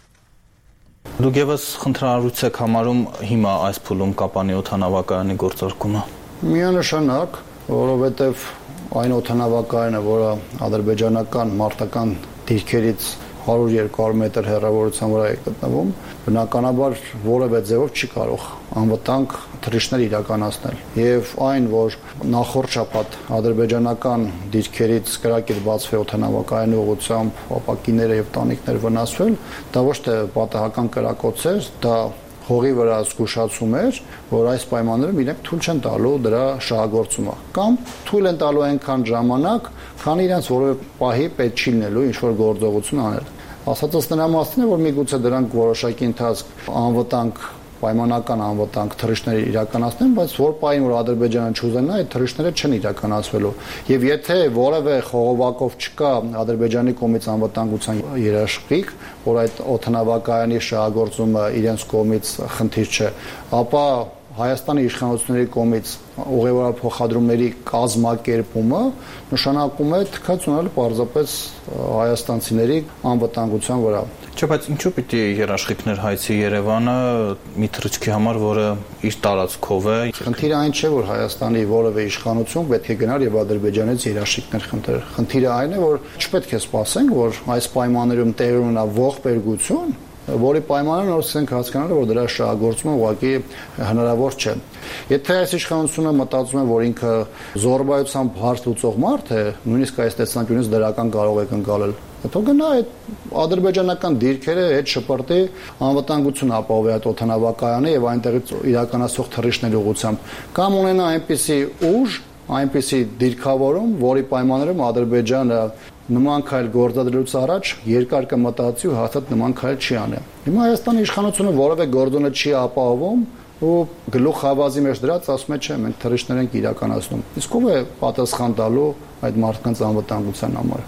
Դուք եւս խնդրահարույց եք համարում հիմա այս փուլում Կապանի օդանավակայանի գործարկումը։ Միանշանակ, որովհետեւ այն օդանավակայանը, որը ադրբեջանական մարտական դիրքերից հարյուր երկու հարյուր մետր հեռավորության վրա է գտնվում, բնականաբար որևէ ձևով չի կարող անվտանգ թռիչքներ իրականացնել։ Եվ այն, որ նախորդ շաբաթ ադրբեջանական դիրքերից կրակեր բացվի օդանավակայանի ուղղությամբ ապակիները եւ տանիքներ վնասվել, դա ոչ թե պատահական կրակոց էր, դա հողի վրա զգուշացում էր, որ այս պայմաններում իրենք թույլ չեն տալու դրա շահագործումը կամ թույլ են տալու այնքան ժամանակ, քանի իրենց որևէ պահի պետք չի լինելու ինչ-որ գործողություն անել։ Ասածս նրա մասին է, որ միգուցե դրանք որոշակի ընթացք անվտանգ պայմանական անվտանգ թռիչքներ իրականացնեն, բայց որ պահին որ Ադրբեջանը չուզենա, այդ թռիչքները չեն իրականացվելու։ Եվ եթե որևէ խողովակով չկա Ադրբեջանի կողմից անվտանգության երաշխիք, որ այդ օդանավակայանի շահագործումը իրենց կողմից խնդիր չէ, ապա Հայաստանի իշխանությունների կողմից ուղևորափոխադրումների կազմակերպումը նշանակում է թքած ունենալ պարզապես հայաստանցիների անվտանգության վրա։ Չէ, բայց ինչու պիտի երաշխիքներ հայցի Երևանը մի թռիչքի համար, որը իր տարածքով է։ Խնդիրը այն չէ, որ Հայաստանի որևէ իշխանություն պետք է գնար եւ Ադրբեջանից երաշխիքներ խնդրեր։ Խնդիրը այն է, որ չպետք է սպասենք, որ այս պայմաններում տեղի ունենա ողբերգություն, որի պայմանները նոր ցենք հասկանալը, որ դրա շահագործումը ուղղակի հնարավոր չէ։ Եթե այս իշխանությունը մտածում է, որ ինքը զորբայությամբ հարց լուծող մարդ է, նույնիսկ այս տեսանկյունից դրական կարող է կնկալել, հետո գնա այդ ադրբեջանական դիրքերը հետ շպրտի անվտանգություն ապահովի այդ օդանավակայանը եւ այնտեղից իրականացող թռիչքների ուղղությամբ, կամ ունենա այնպիսի ուժ, այնպիսի դիրքավորում, որի պայմաններում Ադրբեջանը նման քայլ գործադրելուց առաջ երկար կմտածի ու հաստատ նման քայլ չի անի։ Հիմա Հայաստանի իշխանությունը որևէ գործոնը չի ապահովում ու գլուխ հավազի մեջ դրած ասում է, չէ, մենք թռիչքներ ենք իրականացնում։ Իսկ ով է պատասխան տալու այդ մարդկանց անվտանգության համար։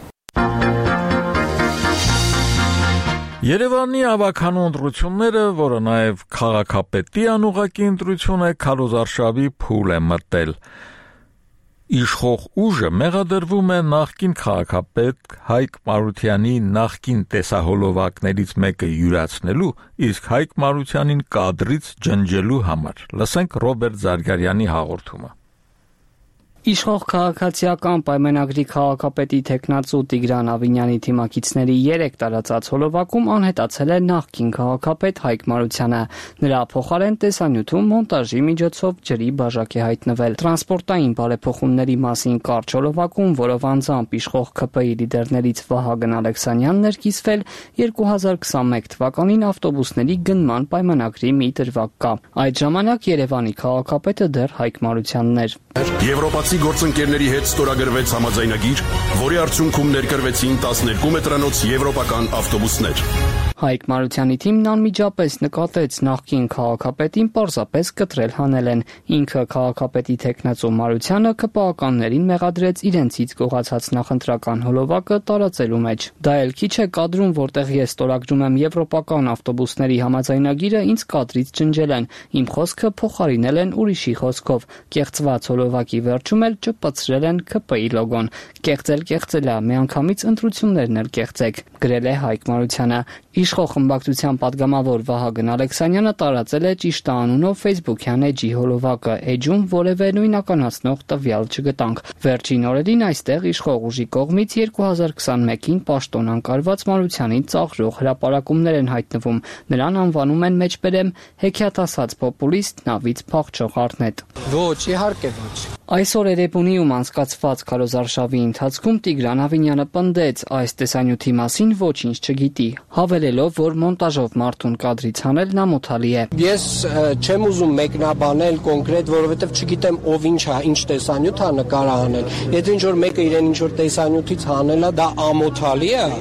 Երևանի ավականու ընտրությունները, որը նաև քաղաքապետի անուղղակի ընտրություն է, քարոզարշավի փուլ է մտել։ Իշխող ուժը մեղադրվում է նախկին քաղաքապետ Հայկ Մարությանի նախկին տեսահոլովակներից մեկը յուրացնելու, իսկ Հայկ Մարությանին կադրից ջնջելու համար։ Լսենք Ռոբերտ Զարգարյանի հաղորդումը։ Իշխող քաղաքացիական պայմանագրի քաղաքապետի թեկնածու Տիգրան Ավինյանի թիմակիցների երեք տարածած հոլովակում անհետացել է նախկին քաղաքապետ Հայկ Մարությանը։ Նրա փոխարեն տեսանյութում մոնտաժի միջոցով ջրի բաժակ է հայտնվել։ Տրանսպորտային բարեփոխումների մասին կարճ հոլովակում, որով անձամբ իշխող ՔՊ-ի լիդերներից Վահագն Ալեքսանյանն էր կիսվել, երկու հազար քսանմեկ թվականին ավտոբուսների գնման պայմանագրի մի դրվագ կա։ Այդ ժամանակ Երևանի քաղաքապետը դեռ Հայկ Մարությանն էր։ Եվրոպացի գործընկերների հետ ստորագրվեց համաձայնագիր, որի արդյունքում ներկրվեցին տասներկու մետրանոց եվրոպական ավտոբուսներ։ Հայկ Մարությանի թիմն անմիջապես նկատեց նախկին քաղաքապետին պարզապես կտրել հանել են։ Ինքը քաղաքապետի տեխնացու Մարությանը ԿՊԱ-ականներին մեղադրեց իրենցից գողացած նախընտրական հոլովակը տարածելու մեջ։ Դա էլ քիչ է կադրում, որտեղ ես ստորագրում եմ եվրոպական ավտոբուսների համաձայնագիրը, ինձ կադրից ջնջել են։ Իմ խոսքը փոխարինել են ուրիշի խոսքով։ Կեղծված հոլովակի վերջում էլ ճպցրել են ՔՊ-ի լոգոն։ Կեղծել կեղծել է, միանգամից ընտրություններն էլ կեղծեք, գրել է Հայկ Մարությանը։ Իշխող խմբակցության падգամավոր Վահագն Ալեքսանյանը տարածել է ճիշտ անունով Facebook-յան էջի հոլովակը, էջում որևէ նույնականացնող տվյալ չգտանք։ Վերջին օրերին այստեղ իշխող ուժի կողմից երկու հազար քսաներկին պաշտոն անկարված Մարությանին ծաղրող հրապարակումներ են հայտնվում։ Նրան անվանում են մեջբերեմ հեքիաթասաց պոպուլիստ, նավից փախչող առնետ։ Ոչ, իհարկե ոչ։ Այսօր Էրեբունիում անցկացված քարոզարշավի ընթացքում Տիգրան Ավինյանը պնդեց այս տեսանյութի մասին ոչինչ չգիտի, հավելելով, որ մոնտաժով մարդուն կադրից հանելն ամոթալի է։ Ես չեմ ուզում մեկնաբանել կոնկրետ, որովհետև չգիտեմ ով ինչ է, ինչ տեսանյութ է նկարը հանել։ Եթե ինչ որ մեկը իրեն ինչ որ տեսանյութից հանել է, դա ամոթալի է։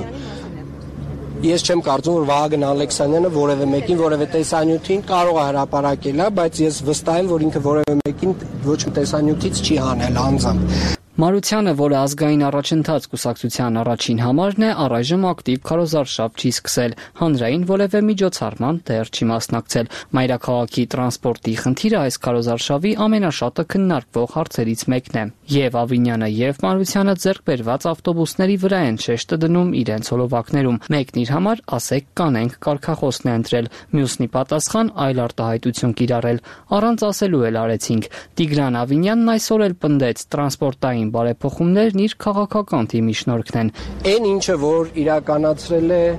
Ես չեմ կարծում, որ Վահագն Ալեքսանյանը որևէ մեկին որևէ տեսանյութին կարող է հրապարակել, բայց ես վստահ եմ, որ ինքը որևէ մեկին ոչ մի տեսանյութից չի հանել անձամբ։ Մարությանը, որը ազգային առաջընթաց կուսակցության առաջին համարն է, առայժմ ակտիվ քարոզարշավ չի սկսել, հանրային որևէ միջոցառման դեռ չի մասնակցել։ Մայրաքաղաքի տրանսպորտի խնդիրը այս քարոզարշավի ամենաշատը քննարկվող հարցերից մեկն է։ Եվ Ավինյանը, եւ Մարությանը ձեռք բերված ավտոբուսների վրա են շեշտը դնում իրենց հոլովակներում։ Մեկն իր համար ասեք կանենք կարգախոսն է ընտրել, մյուսնի պատասխան այլ արտահայտություն կիրառել։ Առանց ասելու էլ արեցինք։ Տիգրան Ավինյանն այսօր էլ պնդեց տրանսպորտային բարեփոխումներն իր քաղաքական թիմի շնորհքն են։ Այն ինչը որ իրականացրել է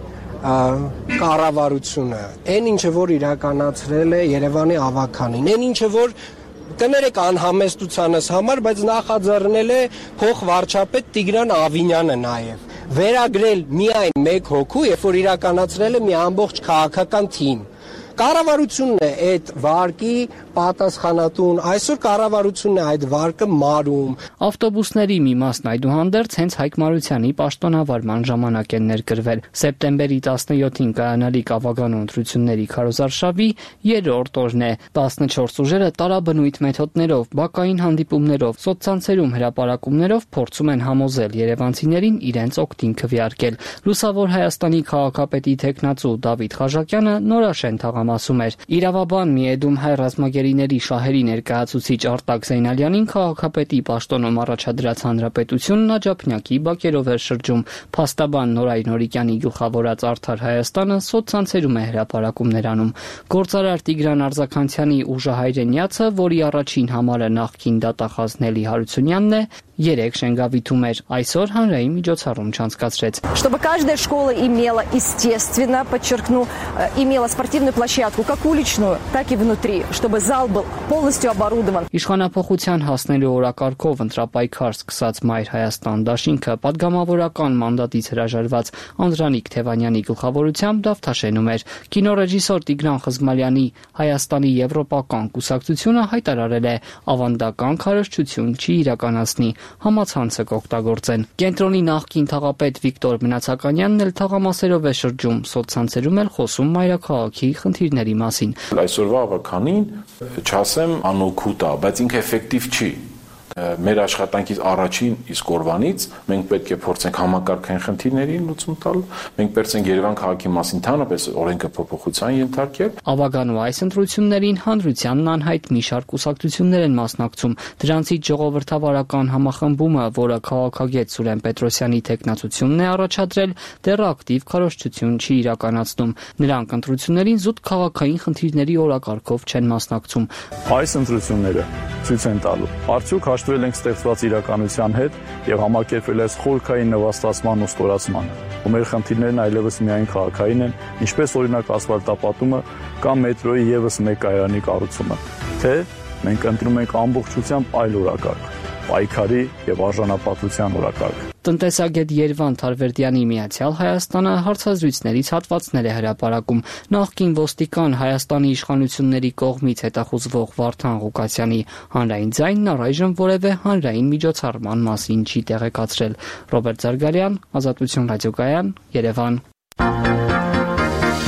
կառավարությունը, այն ինչը որ իրականացրել է Երևանի ավականին, այն ինչը որ կներեք անհամեստությանս համար, բայց նախաձեռնել է փոխվարչապետ Տիգրան Ավինյանը նաև։ Վերագրել միայն մեկ հոգու, երբ որ իրականացրել է մի ամբողջ քաղաքական թիմ։ Կառավարությունն է այդ վարկի պատասխանատուն, այսօր կառավարությունն է այդ վարկը մարում։ Ավտոբուսների մի մասն այդուհանդերձ հենց Հայկ Մարությանի պաշտոնավարման ժամանակ են ներկրվել։ Սեպտեմբերի տասնյոթին կայանալիք ավագանու ընտրությունների քարոզարշավի երրորդ օրն է։ տասնչորս ուժերը տարաբնույթ մեթոդներով, բակային հանդիպումներով, սոցցանցերում հրապարակումներով փորձում են համոզել երևանցիներին իրենց օգտին քվեարկել։ Լուսավոր Հայաստանի քաղաքապետի տեխնացու Դավիթ Խաժակյանը նորաշեն թաղամասում էր։ Իրավաբան Միեդում հայ ռազմագերիների շահերի ներկայացուցիչ Արտակ Զեյնալյանին քաղաքապետի պաշտոնում առաջադրած հանրապետությունն աջափնյակի բակերով էր շրջում։ Փաստաբան Նորայր Նորիկյանի գլխավորած Արդար Հայաստանը սոցցանցերում է հրապարակումներ անում։ Գործարար Տիգրան Արձաքանցյանի ուժահայրենյացը, որի առաջին համարը նախկին դատախազ Նելի Հարությունյանն է, երեք Շենգավիթում էր, այսօր հանրային միջոցառում չանցկացրեց։ Чтобы каждая школа имела, естественно, подчеркну, имела спортивную площадку, как уличную, так и внутри, чтобы зал был полностью оборудован. Իշխանափոխության հասնելու օրակարգով ընտրապայքար սկսած Մայր Հայաստան դաշինքը падգամավորական մանդատից հրաժարված Անդրանիկ Թևանյանի գլխավորությամբ Դավթաշենում էր։ Կինոռեժիսոր Տիգրան Խզմալյանի Հայաստանի եվրոպական կուսակցությունը հայտարարել է ավանդական քարոզչություն չի իրականացնի, համացանցը կօգտագործեն։ Կենտրոնի նախկին թաղապետ Վիկտոր Մնացականյանն էլ թաղամասերով է շրջում, սոցցանցերում էլ խոսում մայրաքաղաքի խնդիրների մասին։ Այսօրվա ավականին չասեմ անօգուտ է, բայց ինքը էֆեկտիվ չի։ Մեր աշխատանքից առաջին իսկ օրվանից մենք պետք է փորձենք համակարգային խնդիրներին լուծում տալ, մենք պետք է Երևան քաղաքի մասին ընդհանրապես օրենքը փոփոխության ենթարկել։ Ավագանու այս ընտրություններին հանրությանն անհայտ մի շարք կուսակցություններ են մասնակցում։ Դրանցից ժողովրդավարական համախմբումը, որը քաղաքագետ Սուրեն Պետրոսյանի տեխնացությունն է առաջադրել, դեռ ակտիվ քարոզչություն չի իրականացնում։ Նրանք ընտրություններին զուտ քաղաքային խնդիրների օրակարգով չեն մասնակցում։ Այս ընտրությունները ցույց են տալու արդյոք հաշտվել ենք ստեղծված իրականության հետ եւ համակերպվել այս խորքային նվաստացման ու ստորացմանը։ Ու մեր խնդիրներն այլևս միայն քաղաքային են, ինչպես օրինակ ասֆալտապատումը կամ մետրոյի եւս մեկ կայարանի կառուցումը, թե մենք ընտրում ենք ամբողջությամբ այլ օրակարգ, պայքարի եւ արժանապատվության օրակարգ։ Տնտեսագետ Երվան Թարվերդյանի Միացյալ Հայաստանը հարցազրույցներից հատվածներ է հրապարակում։ Նախկին ոստիկան Հայաստանի իշխանությունների կողմից հետախուզվող Վարդան Ղուկասյանի հանրային ձայնն առայժմ որևէ հանրային միջոցառման մասին չի տեղեկացրել։ Ռոբերտ Զարգարյան, Ազատություն ռադիոկայան, Երևան։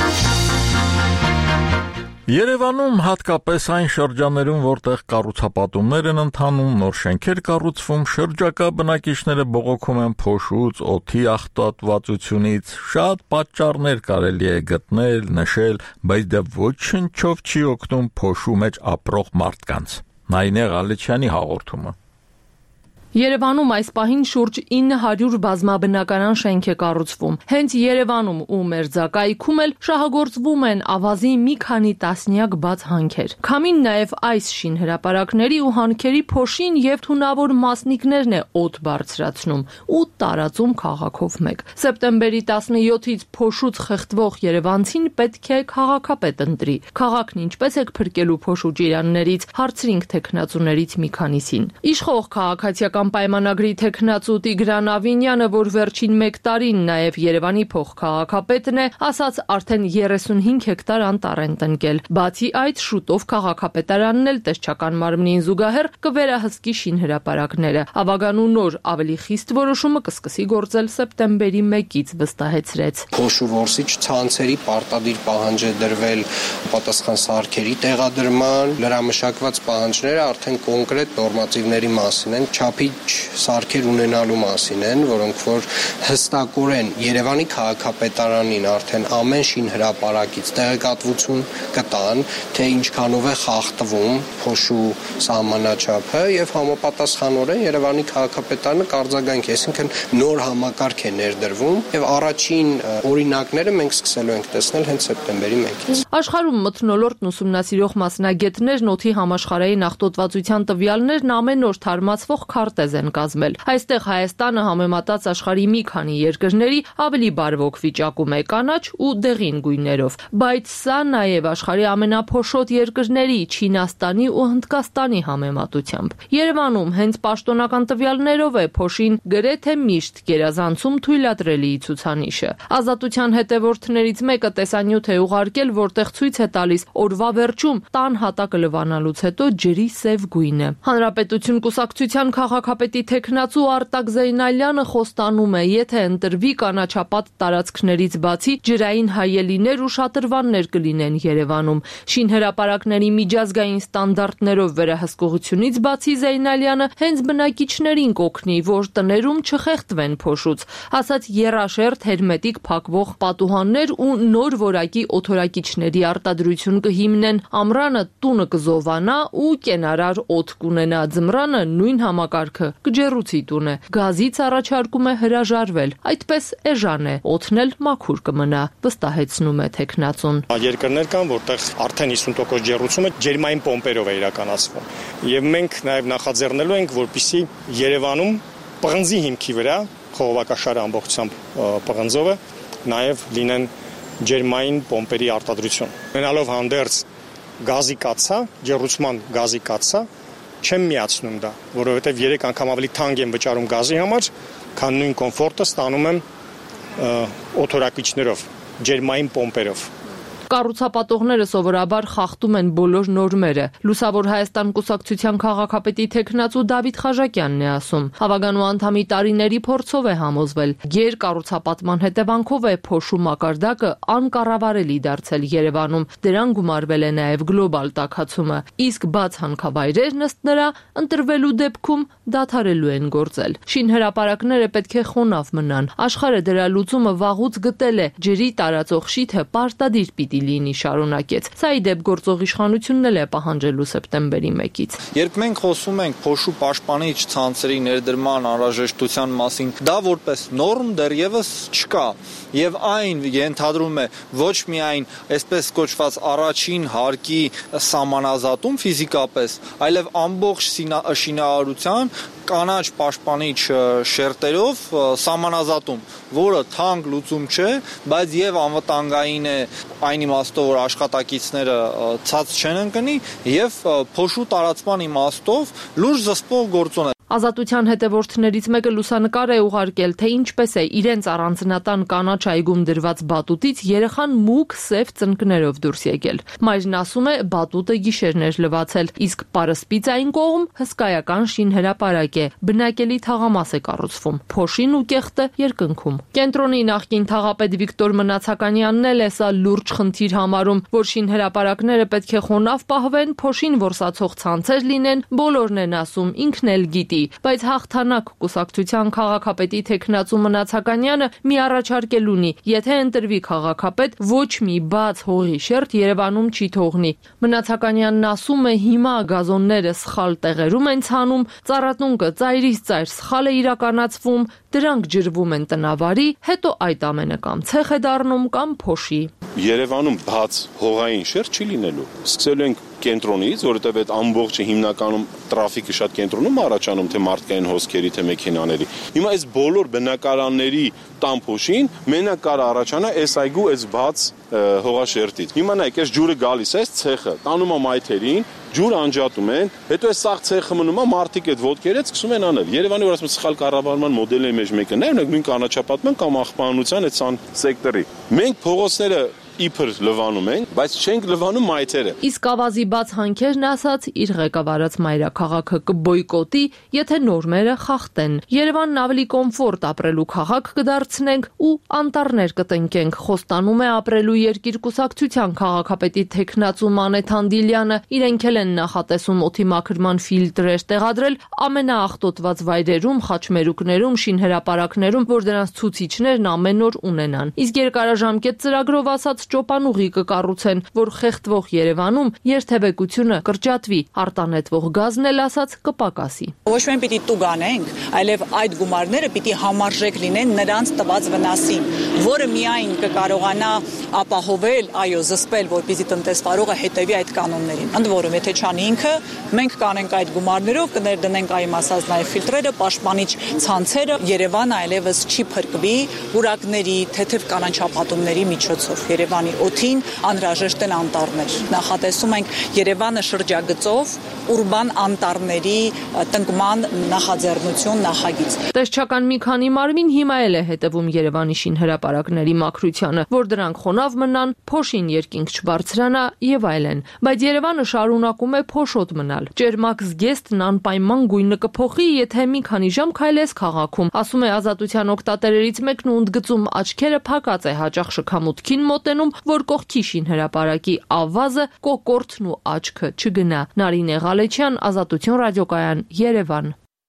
Երևանում հատկապես այն շրջաններում, որտեղ կառուցապատումներ են ընթանում, նոր շենքեր կառուցվում, շրջակա բնակիչները բողոքում են փոշուց, օդի աղտոտվածությունից, շատ պատճառներ կարելի է գտնել, նշել, բայց դա ոչնչով չի օգնում փոշու մեջ ապրող մարդկանց։ Նայինե Ղալիչյանի հաղորդումը։ Երևանում այս պահին շուրջ ինը հարյուր բազմաբնականան շենք է կառուցվում։ Հենց Երևանում ու Մերձակայքում էլ շահագործվում են ավազի մի քանի տասնյակ բաց հանքեր։ Քամին նաև այս շինհրապարակների ու հանքերի փոշին եւ թունավոր մասնիկներն է օդ բարձրացնում ու տարածում քաղաքով մեկ։ Սեպտեմբերի տասնյոթից փոշուց խեղդվող երևանցին պետք է քաղաքապետ ընտրի։ Քաղաքն ինչպես է փրկելու փոշու ջիրաններից, հարցրինք տեխնացուներից մի քանիսին։ Իշխող քաղաքացիական պայմանագրի տեխնացու Տիգրան Ավինյանը, որ վերջին մեկ տարին նաև Երևանի փոխքաղաքապետն է, ասաց արդեն երեսունհինգ հեկտար անտառ են տնկել։ Բացի այդ, շուտով քաղաքապետարանն էլ տեսչական մարմնին զուգահեռ կվերահսկի շինհրապարակները։ Ավագանու նոր ավելի խիստ որոշումը կսկսի գործել սեպտեմբերի մեկից, վստահեցրեց։ Փոշու որսիչ ցանցերի պարտադիր պահանջ է դրվել պատասխան սարքերի տեղադրման, լրամշակված պահանջները արդեն կոնկրետ նորմատիվների մասին են, չափի սարքեր ունենալու մասին են, որոնք որ հստակորեն Երևանի քաղաքապետարանին արդեն ամեն շինհրապարակից տեղեկատվություն կտան, թե ինչքանով է խախտվում փոշու սահմանաչափը եւ համապատասխանորեն Երևանի քաղաքապետարանը կարձագանքի, այսինքն նոր համակարգ է ներդրվում եւ առաջին օրինակները մենք սկսելու ենք տեսնել հենց սեպտեմբերի մեկից։ Աշխարհում մթնոլորտն ուսումնասիրող մասնագետներն օդի համաշխարհային աղտոտվածության տվյալներն ամեն օր թարմացվող քարտեզ են կազմել։ Այստեղ Հայաստանը համեմատած աշխարհի մի քանի երկրների ավելի բարվոք վիճակում է կանաչ ու դեղին գույներով, բայց սա նաև աշխարհի ամենափոշոտ երկրների Չինաստանի ու Հնդկաստանի համեմատությամբ։ Երևանում հենց պաշտոնական տվյալներով է փոշին գրեթե միշտ գերազանցում թույլատրելի ցուցանիշը։ Ազատության հետևորդներից մեկը տեսանյութ է ուղարկել, որտեղ ցույց է տալիս օրվա վերջում տան հատակը լվանալուց հետո ջրի սև գույնը։ Հանրապետություն կուսակցության քաղաքապետի տեխնացու Արտակ Զեյնալյանը խոստանում է, եթե ընտրվի կանաչապատ տարածքներից բացի ջրային հայելիներ ու շատրվաններ կլինեն Երևանում։ Շինհրապարակների միջազգային ստանդարտներով վերահսկողությունից բացի Զեյնալյանը հենց բնակիչներին կօգնի, որ տներում չխեղդվեն փոշուց, ասած եռաշերտ հերմետիկ փակվող պատուհաններ ու նոր որակի օթորակիչների արտադրություն կհիմնեն, ամռանը տունը կզովանա ու կենարար օդ կունենա, ձմռանը նույն համակարգը կջեռուցի տուն է, գազից առաջարկում է հրաժարվել, այդպես էժան է, օդն էլ մաքուր կմնա, վստահեցնում է տեխնացուն։ Երկրներ կան, որտեղ արդեն հիսուն տոկոս ջեռուցումը ջերմային պոմպերով է իրականացվում։ Եվ մենք նաև նախաձեռնելու ենք, որպեսզի Երևանում պղնձի հիմքի վրա խողովակաշարը ամբողջությամբ պղնձովը նաև լինեն ջերմային պոմպերի արտադրություն։ Ունենալով հանդերձ գազի կաթսա, ջեռուցման գազի կաթսա, չեմ միացնում դա, որովհետև երեք անգամ ավելի թանկ եմ վճարում գազի համար, քան նույն կոմֆորտը ստանում եմ օթորակիչներով, ջերմային պոմպերով։ Կառուցապատողները սովորաբար խախտում են բոլոր նորմերը։ Լուսավոր Հայաստան կուսակցության քաղաքապետի տեխնացու Դավիթ Խաժակյանն է ասում։ Հավագանու անդամի տարիների փորձով է համոզվել։ Գերկառուցապատման հետևանքով է փոշու մակարդակը անկառավարելի դարձել Երևանում։ Դրան գումարվել է նաև գլոբալ տաքացումը։ Իսկ բաց հանքավայրերն ըստ նրա ընտրվելու դեպքում դադարելու են գործել։ Շինհրապարակները պետք է խոնավ մնան։ Աշխարհը դրա լուծումը վաղուց գտել է։ Ջրի տարածող շիթը պարտադիր պիտի լինի, շարունակեց։ Սա ի դեպ գործող իշխանությունն էլ է պահանջելու սեպտեմբերի մեկից։ Երբ մենք խոսում ենք փոշու պաշտպանիչ ցանցերի ներդրման անհրաժեշտության մասին, դա որպես նորմ դեռևս չկա, եւ այն ենթադրում է ոչ միայն այսպես կոչված առաջին հարկի սահմանազատում ֆիզիկապես, այլև ամբողջ շինարարության կանաչ պաշտպանիչ շերտերով սահմանազատում, որը թանկ լուծում չէ, բայց եւ անվտանգային է այն իմաստով, որ աշխատակիցները ցած չեն ընկնի եւ փոշու տարածման իմաստով լուրջ զսպող գործոն է։ Ազատության հետևորդներից մեկը լուսանկար է ուղարկել, թե ինչպես է իրենց առանձնատան կանաչ այգում դրված բատուտից երեխան մուգ սև ծնկներով դուրս եկել։ Մայրն ասում է, բատուտը գիշերն էր լվացել, իսկ պարսպից այն կողմ հսկայական շինհրապարակ է, բնակելի թաղամաս է կառուցվում, փոշին ու կեղտը երկնքում։ Կենտրոնի նախկին թաղապետ Վիկտոր Մնացականյանն էլ է սա լուրջ խնդիր համարում, որ շինհրապարակները պետք է խոնավ պահվեն, փոշին որսացող ցանցեր լինեն, բոլորն են ասում, ինքն էլ գիտի, բայց հաղթանակ կուսակցության քաղաքապետի թեկնածու Մնացականյանը մի առաջարկել ունի, եթե ընտրվի քաղաքապետ, ոչ մի բաց հողի շերտ Երևանում չի թողնի։ Մնացականյանն ասում է, հիմա գազոնները սխալ տեղերում են ցանում, ծառատունկը ծայրից ծայր սխալ է իրականացվում, դրանք ջրվում են տնավարի, հետո այդ ամենը կամ ցեխ է դառնում կամ փոշի։ Երևանում բաց հողային շերտ չի լինելու։ Սկսելու ենք կենտրոնից, որովհետև այդ ամբողջը հիմնականում տրաֆիկը շատ կենտրոնում առաջանում, թե մարդկային հոսքերի, թե մեքենաների։ Հիմա այս բոլոր բնակարանների տան փոշին մենակ կարող առաջանա այս այգու այս բաց հողաշերտից։ Հիմա նայեք, այս ջուրը գալիս է, այս ցեխը տանում է մայթերին, ջուր անջատում են, հետո այս սաղ ցեխը մնում է, մարդիկ այդ ոտքերից սկսում են անել։ Երևանի որ ասում սխալ կառավարման մոդելների մեջ մեկը նա է նույն կանաչապատման կամ աղբանության այդ ցան սեկտորի։ Մենք փողոցները իբր լվանում ենք, բայց չենք լվանում մայթերը։ Իսկ ավազի բաց հանքերն ասած իր ղեկավարած մայրաքաղաքը կբոյկոտի, եթե նորմերը խախտեն։ Երևանն ավելի կոմֆորտ ապրելու քաղաք կդարձնենք ու անտառներ կտնկենք, խոստանում է ապրելու երկիր կուսակցության քաղաքապետի թեկնածու Մանե Թանդիլյանը։ Իրենք էլ են նախատեսում օդի մաքրման ֆիլտրեր տեղադրել ամենաաղտոտված վայրերում, խաչմերուկներում, շինհրապարակներում, որ դրանց ցուցիչներն ամեն օր ունենան։ Իսկ երկարաժամկետ ծրագրով ասած ճոպանուղի կկառուցեն, որ խեղդվող Երևանում երթևեկությունը կրճատվի, արտանետվող գազն էլ ասած կպակասի։ Ոչ միայն պիտի տուգ անենք, այլև այդ գումարները պիտի համարժեք լինեն նրանց տված վնասին, որը միայն կկարողանա ապահովել, այո, զսպել, որպեսզի տնտեսվարողը հետևի այդ կանոններին։ Ընդ որում, եթե չանի ինքը, մենք կանենք այդ գումարներով, կներդնենք այ ասած նաև ֆիլտրերը, պաշտպանիչ ցանցերը, Երևանը այլևս չի փրկվի ուրակների, թեթև կանաչապատումների միջոցով։ Երևանի օդին անհրաժեշտ են անտառներ։ Նախատեսում ենք Երևանը շրջագծով ուրբան անտառների տնկման նախաձեռնություն նախագիծ։ Տեսչական մի քանի մարմին հիմա էլ է հետևում Երևանի շինհրապարակների մաքրությանը, որ դրանք խոնավ մնան, փոշին երկինք չբարձրանա եւ այլն։ Բայց Երևանը շարունակում է փոշոտ մնալ։ Ճերմակ զգեստն անպայման գույնը կփոխի, եթե մի քանի ժամ քայլես քաղաքում, ասում է Ազատության օգտատերերից մեկն ու ընդգծում աչքերը փակած է հաճախ շքամուտքին մոտենում, որ կողքի շինհրապարակի ավազը, կոկորտն ու աչքը չգնա։ Նարինե Ղալեչյան, Ազատություն ռադիոկայան, Երևան։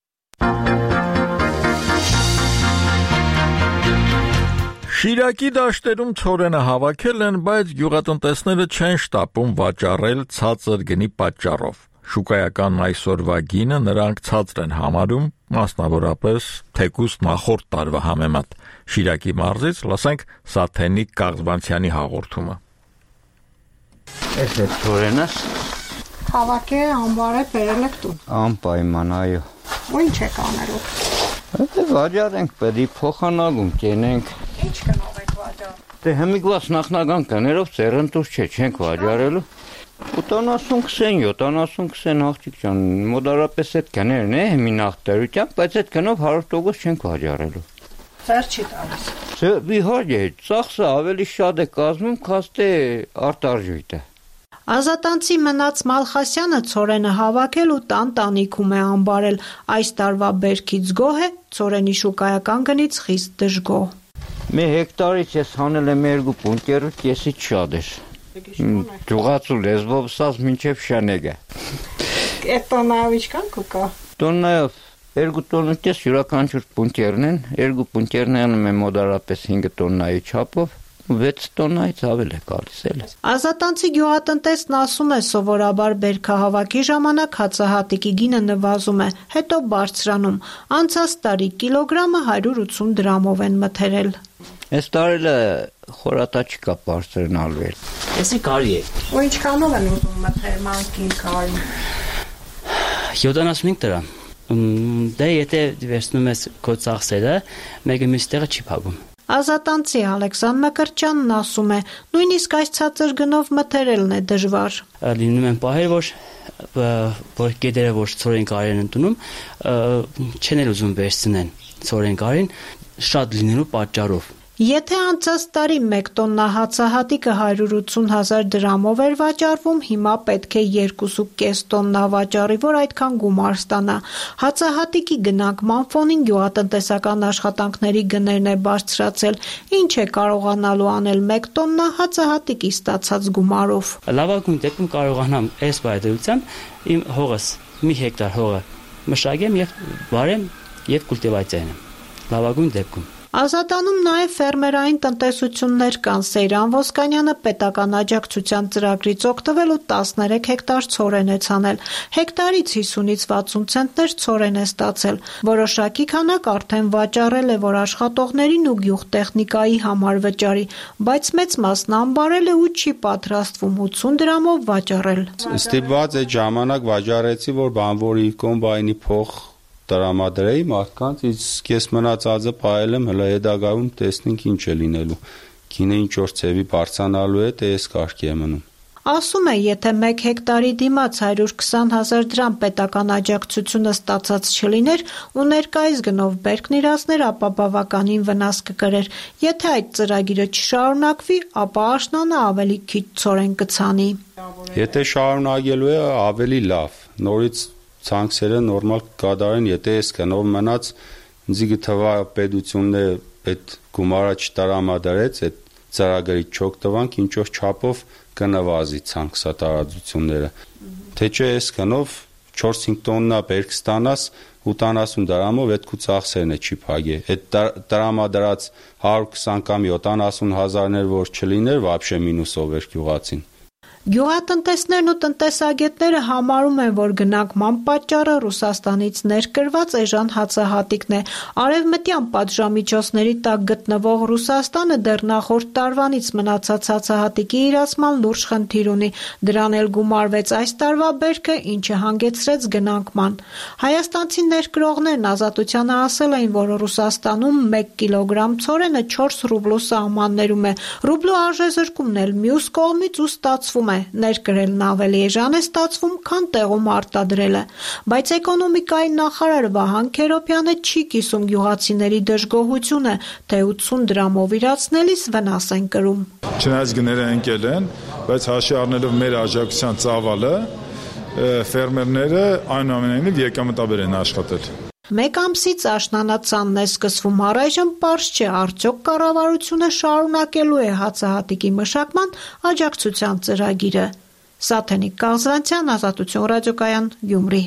Շիրակի դաշտերում ցորենը հավաքել են, բայց գյուղատնտեսները չեն շտապում վաճառել ցածր գնի պատճառով։ Շուկայական այսօրվա գինը նրանք ցածր են համարում, մասնավորապես թեկուզ նախորդ տարվա համեմատ։ Շիրակի մարզից լսենք Սաթենիկ Կաղզվանցյանի հաղորդումը։ Այս է ցորենը։ Հավաքի ամբարը բերել եք տուն։ Անպայման, այո։ Ու ինչ եք անելու։ Դե վաճառենք, պետք է փոխանակում կենենք։ Ինչ կնով եք վաճառ։ Դե հմիկված նախնական կներով ծերընտուր չէ, չենք վաճառելու։ ութանասուն քսեն, յոթանասուն քսեն աղջիկ ջան, մոդարապես այդ կներն է մի նախտերությամբ, բայց այդ կնով հարյուր տոկոս չենք վաճառելու։ Ձեր չի տալիս։ Իհարկե, ծախսը ավելի շատ է կազմում, քան թե արտարժույթը։ Ազատանցի Մնաց Մալխասյանը ցորենը հավաքել ու տան տանիքում է ամբարել։ Այս տարվա բերքից գոհ է, ցորենի շուկայական գնից խիստ դժգոհ։ Մի հեկտարից ես հանել եմ երկու բունկեր, կեսից շատ էր։ Ճուղացու լեզվով սած մինչև շանեգը։ Այդ տոննայով ինչքան կուկա։ Տոննայով երկու տոննա կես յուրաքանչյուր բունկերն են, երկու բունկերն անում են մոդարապես հինգ տոննայի չափով, վեց տոննայից ավել է գալիս էլ։ Ազատանցի գյուղատնտեսն ասում է, սովորաբար բերքահավաքի ժամանակ հացահատիկի գինը նվազում է, հետո բարձրանում։ Անցած տարի կիլոգրամը հարյուր ութսուն դրամով են մթերել։ Այս տարի խորատա չկա բարձրանալու։ Էսի կարի է։ Ու ինչքանով են ուզում մթել մանկին կարի։ յոթանասուն հինգ դրամ։ Դե եթե վերցնում ես քո ծախսերը, մեկը մյուս տեղը չի փակում։ Ազատանցի Ալեքսան Մկրտչյանն ասում է, նույնիսկ այս ցածր գնով մթերելն է դժվար։ Լինում են պահեր, որ որ գետերը որ ծորեն կարեն ընդունում, չեն էլ ուզում վերցնեն ծորեն կարին շատ լինելու պատճառով։ Եթե անցած տարի մեկ տոննա հացահատիկը հարյուր ութսուն հազար դրամով էր վաճառվում, հիմա պետք է երկու կես տոննա վաճառի, որ այդքան գումար ստանա։ Հացահատիկի գնանկման ֆոնին գյուղատնտեսական աշխատանքների գներն է բարձրացել, ինչ է կարողանալու անել մեկ տոննա հացահատիկի ստացած գումարով։ Լավագույն դեպքում կարողանամ այս բայդրությամբ իմ հողս մի հեկտար հողը մշակեմ եւ վարեմ եւ կուլտիվացիա անեմ։ Լավագույն դեպքում Ազատանում նաև ֆերմերային տնտեսություններ կան։ Սեյրան Ոսկանյանը պետական աջակցության ծրագրից օգտվել ու տասներեք հեկտար ցորեն է ցանել։ Հեկտարից հիսունից վաթսուն ցենտներ ցորեն է ստացել։ Որոշակի քանակ արդեն վաճառել է, որ աշխատողներին ու գյուղտեխնիկայի համար վճարի, բայց մեծ մասն անբարել է ու չի պատրաստվում ութսուն դրամով վաճառել։ Ստիպված է ժամանակ վաճառեցի, որ բանվորի կոմբայնի փող տրամադրեի մարդկանց, իսկ ես մնացածը պահել եմ, հələ հետագայում տեսնենք ինչ է լինելու։ Գինը ինչ որ ցևի բարձրանալու է, թե ես կարգի եմ մնում։ Ասում է, եթե մեկ հեկտարի դիմաց հարյուր քսան հազար դրամ պետական աջակցությունը ստացած չլիներ ու ներկայիս գնով բերքն իրացներ, ապա բավականին վնաս կկրեր։ Եթե այդ ծրագիրը չշարունակվի, ապա աշնանը ավելի քիչ ցորեն կցանի։ Եթե շարունակելու է, ավելի լավ։ Նորից ցանքսերը նորմալ կկատարեն, եթե ես կնով մնաց, ինձ գտվա պետությունն է այդ գումարը չտրամադրեց, այդ ծրագրի չօգտվանք, ինչ որ չափով կնվազի ցանքսատարածությունները։ Թե չէ ես կնով չորս-հինգ տոննա բերք ստանաս, ութանասուն դրամով այդ քու ծախսերն է չի փագե։ Այդ տրամադրած հարյուր քսան կամ յոթանասուն հազարներ որ չլիներ, вообще մինուսով էր գյուղացին։ Գյուղատնտեսներն ու տնտեսագետները համարում են, որ գնանկման պատճառը Ռուսաստանից ներկրված էժան հացահատիկն է։ Արևմտյան պատժամիջոցների տակ գտնվող Ռուսաստանը դեռ նախորդ տարվանից մնացած հացահատիկի իրացման լուրջ խնդիր ունի։ Դրան էլ գումարվեց այս տարվա բերքը, ինչը հանգեցրեց գնանկման։ Հայաստանցի ներկրողներն Ազատությանը ասել էին, որ Ռուսաստանում մեկ կիլոգրամ ցորենը չորս ռուբլու սահմաններում է։ Ռուբլու արժեզրկումն էլ մյուս կողմից ու ստացվում է ներկրելն ավելի էժան է ստացվում, քան տեղում արտադրելը, բայց էկոնոմիկայի նախարար Վահան Քերոբյանը չի կիսում գյուղացիների դժգոհությունը, թե ութսուն դրամով իրացնելիս վնաս են կրում։ Չնայած գները ընկել են, բայց հաշվի առնելով մեր աջակցության ծավալը, ֆերմերները այնուամենայնիվ եկամտաբեր են աշխատել։ Մեկ ամսից աշնանացանն է սկսվում, առայժմ պարզ չէ, արդյոք կառավարությունը շարունակելու է հացահատիկի մշակման աջակցության ծրագիրը։ Սաթենիկ Կազանցյան, Ազատություն ռադիոկայան, Գյումրի։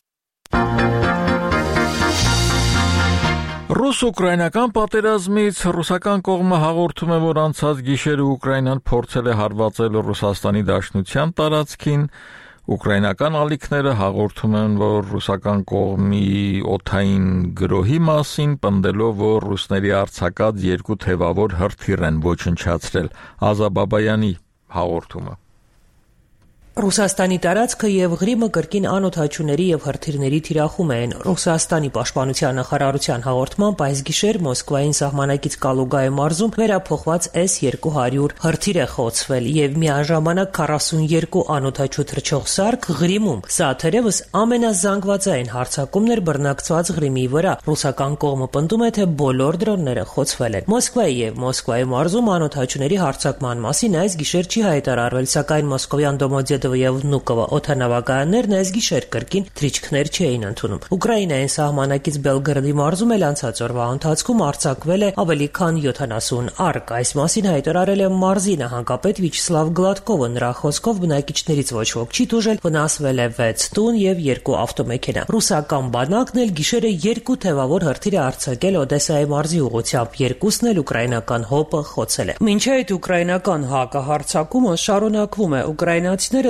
Ռուս-ուկրաինական պատերազմից ռուսական կողմը հաղորդում է, որ անցած գիշերը Ուկրաինան փորձել է հարվածել Ռուսաստանի Դաշնության տարածքին։ Ուկրաինական ալիքները հաղորդում են, որ ռուսական կողմի օդային գրոհի մասին, պնդելով, որ ռուսների արձակած երկու թևավոր հրթիռ են ոչնչացրել։ Ազա Բաբայանի հաղորդումը։ Ռուսաստանի տարածքը եւ Ղրիմը կրկին անօդաչուների եւ հրթիռների թիրախում են։ Ռուսաստանի պաշտպանության նախարարության հաղորդմամբ այս գիշեր Մոսկվային սահմանակից Կալուգայի մարզում վերափոխված էս երկու հարյուր հրթիռ է խոցվել եւ միաժամանակ քառասունյոթ անօդաչու թռչող սարք Ղրիմում։ Սա թերևս ամենազանգվածային հարձակումն էր բռնակցված Ղրիմի վրա։ Ռուսական կողմը պնդում է, թե բոլոր դրոնները խոցվել են։ Մոսկվայի եւ Մոսկվայի մարզում անօդաչուների հարձակման մասին այս գիշեր չի հայտարարվել, սակայն մոսկովյան Դոմոդեդովը եւ Վնուկովը օդանավակայաններն այս գիշեր կրկին թռիչքներ չէին ընդունում։ Ուկրաինայի սահմանակից Բելգրադի մարզում էլ անցած օրվա ընթացքում արձակվել է ավելի քան յոթանասուն արկ։ Այս մասին հայտարարել է մարզի նահանգապետ Վիչսլավ Գլադկովը։ Նրա խոսքով բնակիչներից ոչ ոք չի տուժել, վնասվել է վեց տուն եւ երկու ավտոմեքենա։ Ռուսական բանակն էլ գիշերը երկու թևավոր հրթիռ է արձակել Օդեսայի մարզի ուղղությամբ, երկուսն էլ ուկրաինական հոպը խոցել է։ Մինչ այդ ուկրաինական հակահարձակումը շարունակվում է։ Ուկրաինացիները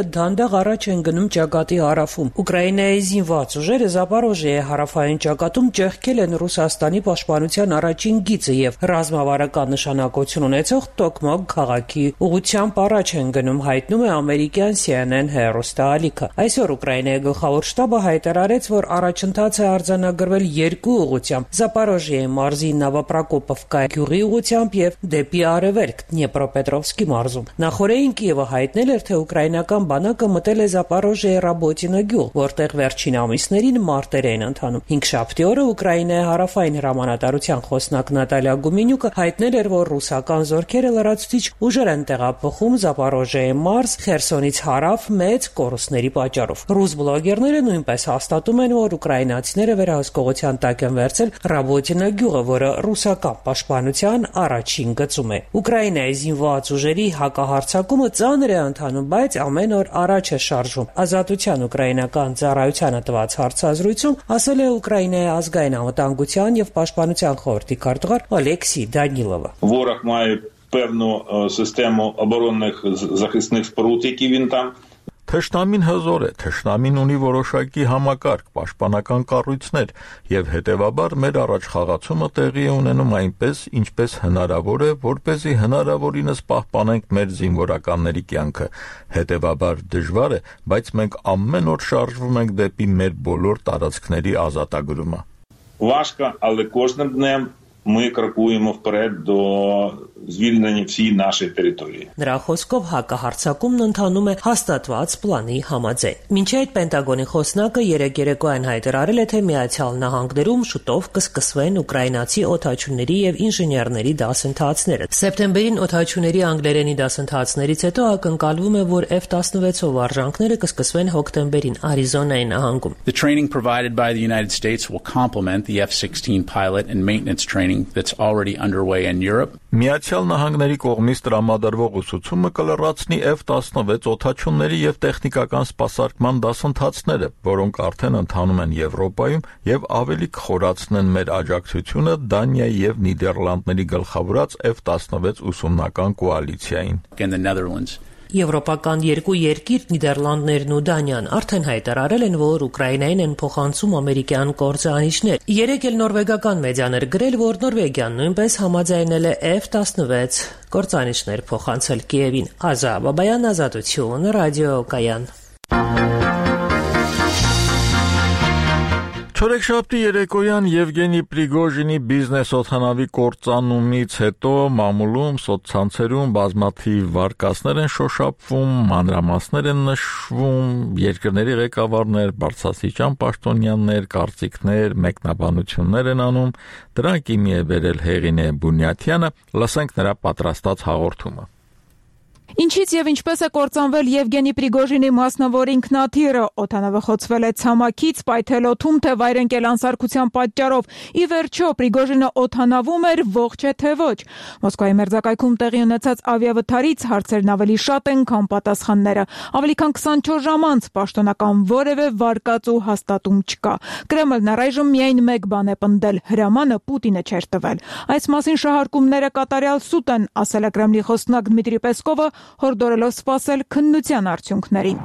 դանդաղ առաջ են գնում ճակատի հարավում։ Ուկրաինայի զինված ուժերը Զապորոժիայի հարավային ճակատում ճեղքել են Ռուսաստանի պաշտպանության առաջին գիծը եւ ռազմավարական նշանակություն ունեցող Տոկմոկ քաղաքի ուղղությամբ առաջ են գնում, հայտնում է ամերիկյան C N N հեռուստաալիքը։ Այսօր Ուկրաինայի գլխավոր շտաբը հայտարարեց, որ առաջընթաց է արձանագրվել երկու ուղղությամբ՝ Զապորոժիայի մարզի Նովոպրոկոպովկա գյուղի ուղղությամբ եւ դեպի արևելք Դնեպրոպետրովսկի մարզում։ Նախորդին Կիևը հայտնել էր, թե ուկրաինական բանակը մտել է Զապորոժիայի Ռաբոտինո գյուղ, որտեղ վերջին ամիսներին մարտեր էին ընթանում։ Հինգշաբթի օրը Ուկրաինայի հարավային հրամանատարության խոսնակ Նատալիա Գումենյուկը հայտնել էր, որ ռուսական զորքերը լրացուցիչ ուժեր են տեղափոխում Զապորոժիայի մարզ Խերսոնից հարավ մեծ կորուստների պատճառով։ Ռուս բլոգերները նույնպես հաստատում են, որ ուկրաինացիները վերահսկողության տակ են վերցել Ռաբոտինո գյուղը, որը ռուսական պաշտպանության առաջին գծում է։ Ուկրաինայի զինված ուժերի հակահարձակումը ծանր է ընթանում, բայց ամեն օր առաջ է շարժվում։ Ազատության ուկրաինական ծառայությանը տված հարցազրույցում ասել է Ուկրաինայի ազգային անվտանգության եւ պաշտպանության խորհրդի քարտուղար Օլեքսій Դանիլովը։ Ворог має певну систему оборонних захисних споруд, які він там. Թշնամին հզոր է, թշնամին ունի որոշակի համակարգ, պաշտպանական կառույցներ եւ հետեւաբար մեր առաջխաղացումը տեղի է ունենում այնպես, ինչպես հնարավոր է, որպեսզի հնարավորինս պահպանենք մեր զինվորականների կյանքը։ Հետեւաբար դժվար է, բայց մենք ամեն օր շարժվում ենք դեպի մեր բոլոր տարածքների ազատագրումը։ Важко, але кожним днем ми крокуємо вперед до звільнення всієї нашої території. Նրա խոսքով հակահարձակումն ընթանում է հաստատված պլանի համաձայն։ Մինչ այդ Պենտագոնի խոսնակը երեկ երեկոյան հայտարարել է, թե Միացյալ Նահանգներում շուտով կսկսվեն ուկրաինացի օդաչուների եւ ինժեներների դասընթացները։ Սեպտեմբերին օդաչուների անգլերենի դասընթացներից հետո ակնկալվում է, որ F տասնվեցով արժանքները կսկսվեն հոկտեմբերին Արիզոնայի նահանգում։ The training provided by the United States will complement the F sixteen pilot and maintenance training that's already underway in Europe. Միացյալ Նահանգների կողմից տրամադրվող ուսուցումը կլրացնի F տասնվեց օդաչուների եւ տեխնիկական սպասարկման դասընթացները, որոնք արդեն ընթանում են Եվրոպայում եւ ավելի կխորացնեն մեր աջակցությունը Դանիայի եւ Նիդերլանդների գլխավորած F տասնվեց ուսումնական կոալիցիային։ In the Netherlands. Եվրոպական երկու երկիր Նիդերլանդներն ու Դանիան արդեն հայտարարել են, որ Ուկրաինային են փոխանցում ամերիկյան կորձանիչներ։ Երեկ էլ նորվեգական մեդիան էր գրել, որ Նորվեգիան նույնպես համաձայնել է F տասնվեց կորձանիչներ փոխանցել Կիևին։ Ազա Բաբայան, Ազատություն, Ռադիոկայան։ Չորեքշաբթի երեկոյան Եվգենի Պրիգոժինի բիզնես օդանավի կործանումից հետո մամուլում, սոցցանցերում բազմաթիվ վարկածներ են շոշափվում, մանրամասներ են նշվում, երկրների ղեկավարներ, բարձրաստիճան պաշտոնյաներ, կարծիքներ, մեկնաբանություններ են անում, դրանք իմի է բերել Հեղինե Բունյաթյանը, լսենք նրա պատրաստած հաղորդումը։ Ինչից եւ ինչպես է կործանվել Եվգենի Պրիգոժինի մասնավոր ինքնաթիռը, օդանավը խոցվել է ցամաքից, պայթելոթում թե վայրենկել անսարքության պատճառով։ Ի վերջո Պրիգոժինը օդանավում էր, ողջ է թե ոչ։ Մոսկվայի մերձակայքում տեղի ունեցած ավիավթարից հարցերն ավելի շատ են, քան պատասխանները։ Ավելի քան քսանչորս ժամ անց պաշտոնական որևէ վարկած ու հաստատում չկա։ Կրեմլն առայժմ միայն մեկ բան է պնդել՝ հրամանը Պուտինը չէր տվել։ Այս մասին շահարկումները կատարյալ սուտ են, ասել է Կրեմլի խոսնակ Դմիտրի Պեսկովը, հորդորելով սպասել քննության արդյունքներին։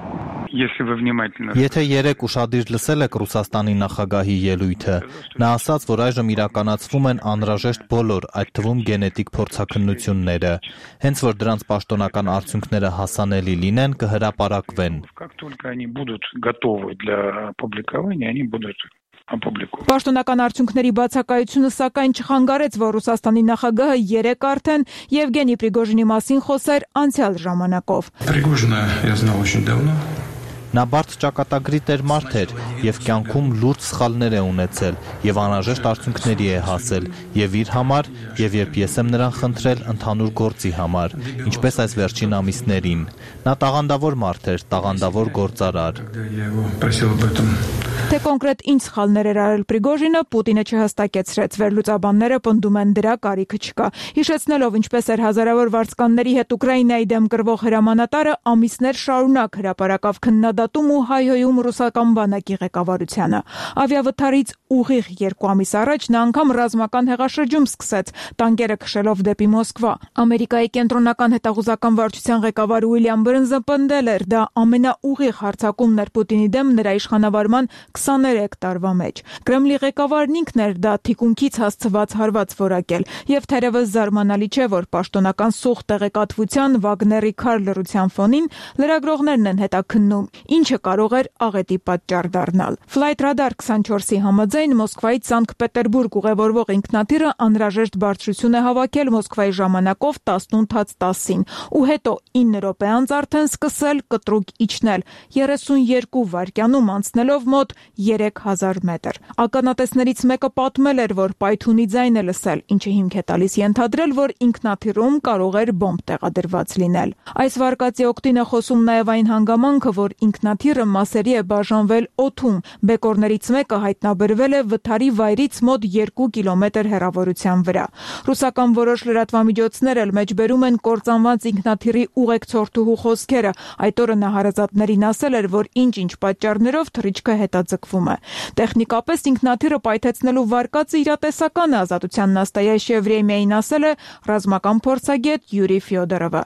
Եթե երեք ուշադիր լսել եք Ռուսաստանի նախագահի ելույթը, նա ասաց, որ այժմ իրականացվում են անհրաժեշտ բոլոր, այդ թվում գենետիկ փորձաքննությունները, հենց որ դրանց պաշտոնական արդյունքները հասանելի լինեն, կհրապարակվեն։ Պաշտոնական արդյունքների բացակայությունը սակայն չխանգարեց, որ Ռուսաստանի նախագահը երեկ արդեն Եվգենի Պրիգոժինի մասին խոսեր անցյալ ժամանակով։ Նա բարդ ճակատագրի տեր մարդ էր եւ կյանքում լուրջ սխալներ է ունեցել եւ անհրաժեշտ արդյունքների է հասել եւ իր համար եւ երբ ես եմ նրան խնդրել ընդհանուր գործի համար, ինչպես այս վերջին ամիսներին։ Նա տաղանդավոր մարդ էր, տաղանդավոր գործարար։ Թե կոնկրետ ինչ սխալներ էր արել Պրիգոժինը, Պուտինը չհստակեցրեց, վերլուծաբանները պնդում են դրա կարիքը չկա։ Հիշեցնելով ինչպես էր հազարավոր վարձկանների հետ Ուկրաինայի դեմ կրվող հրամանատարը ամիսներ շարունակ հրապարակավ քննադատում ու հայհոյում ռուսական բանակի ղեկավարությանը։ Ավիավթարից ուղիղ երկու ամիս առաջ նա անգամ ռազմական հեղաշրջում սկսեց, տանկերը քշելով դեպի Մոսկվա։ Ամերիկայի կենտրոնական հետաղուզական վարչության ղեկավար Ուիլյամ Բըրնսը պնդել էր, դա ամենաուղիղ հարձակումն էր Պուտինի դեմ նրա իշխանավարման քսաներեք տարվա մեջ։ Կրեմլի ղեկավարն ինքն էր դա թիկունքից հասցված հարված որակել, եւ թերևս զարմանալի չէ, որ պաշտոնական սուղ տեղեկատվության Վագների քար լռության ֆոնին լրագրողներն են հետաքննում, ինչը կարող էր աղետի պատճառ դառնալ։ Flight Radar քսանչորսի համաձայն Մոսկվայից Սանկտ Պետերբուրգ ուղևորվող ինքնաթիռը անհրաժեշտ բարձրություն է հավաքել Մոսկվայի ժամանակով տասնութ տասին ու հետո ինը րոպե անց արդեն սկսել կտրուկ իջնել, երեսունյերկու վայրկյանում անցնելով մոտ երեք հազար մետր։ Ականատեսներից մեկը պատմել էր, որ պայթունի ձայն է լսել, ինչը հիմք է տալիս ենթադրել, որ ինքնաթիռում կարող էր բոմբ տեղադրված լինել։ Այս վարկածի օգտին է խոսում նաև այն հանգամանքը, որ ինքնաթիռը մասերի է բաժանվել օդում։ Բեկորներից մեկը հայտնաբերվել է վթարի վայրից մոտ երկու կիլոմետր հեռավորության վրա։ Ռուսական որոշ լրատվամիջոցներ էլ մեջբերում են կործանված ինքնաթիռի ուղեկցորդուհու խոսքերը։ Այդ օրը նա հարազատներին ասել էր, որ ինչ-ինչ պատճառներով թռիչքը հետաձգվում է։ Տեխնիկապես ինքնաթիռը պայթեցնելու վարկածը իրատեսական է, Ազատության նաստայաշ Եվրեմիային ասել է ռազմական փորձագետ Յուրի Ֆյոդորովը։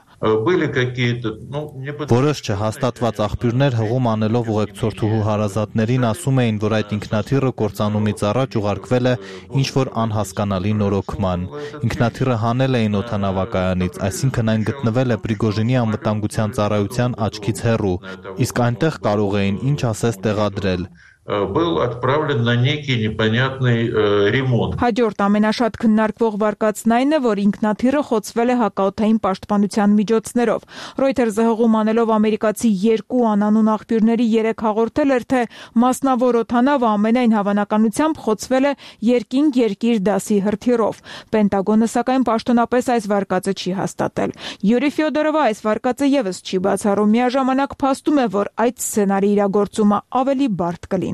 Որոշ չհաստատված աղբյուրներ հղում անելով ուղեկցորդուհու հարազատներին ասում էին, որ այդ ինքնաթիռը կործանումից առաջ ուղարկվել է ինչ-որ անհասկանալի նորոգման։ Ինքնաթիռը հանել էին օդանավակայանից, այսինքն այն գտնվել է Պրիգոժինի անվտանգության ծառայության աչքից հեռու, իսկ այնտեղ կարող էին ինչ ասես տեղադրել։ был отправлен на некий непонятный э, ремонт. Հաջորդ ամենաշատ քննարկվող վարկածն այն է, որ ինքնաթիռը խոցվել է հակաօդային պաշտպանության միջոցներով։ Reuters-ը հղում անելով ամերիկացի երկու անանուն աղբյուրների երեք հաղորդել էր, թե մասնավոր օդանավը ամենայն հավանականությամբ խոցվել է երկինք-երկիր դասի հրթիռով։ Պենտագոնը սակայն պաշտոնապես այս վարկածը չի հաստատել։ Յուրի Ֆյոդորովը այս վարկածը եւս չի բացառում, միաժամանակ փաստում է, որ այդ սցենարի իրագործումը ավելի բարդ կլինի։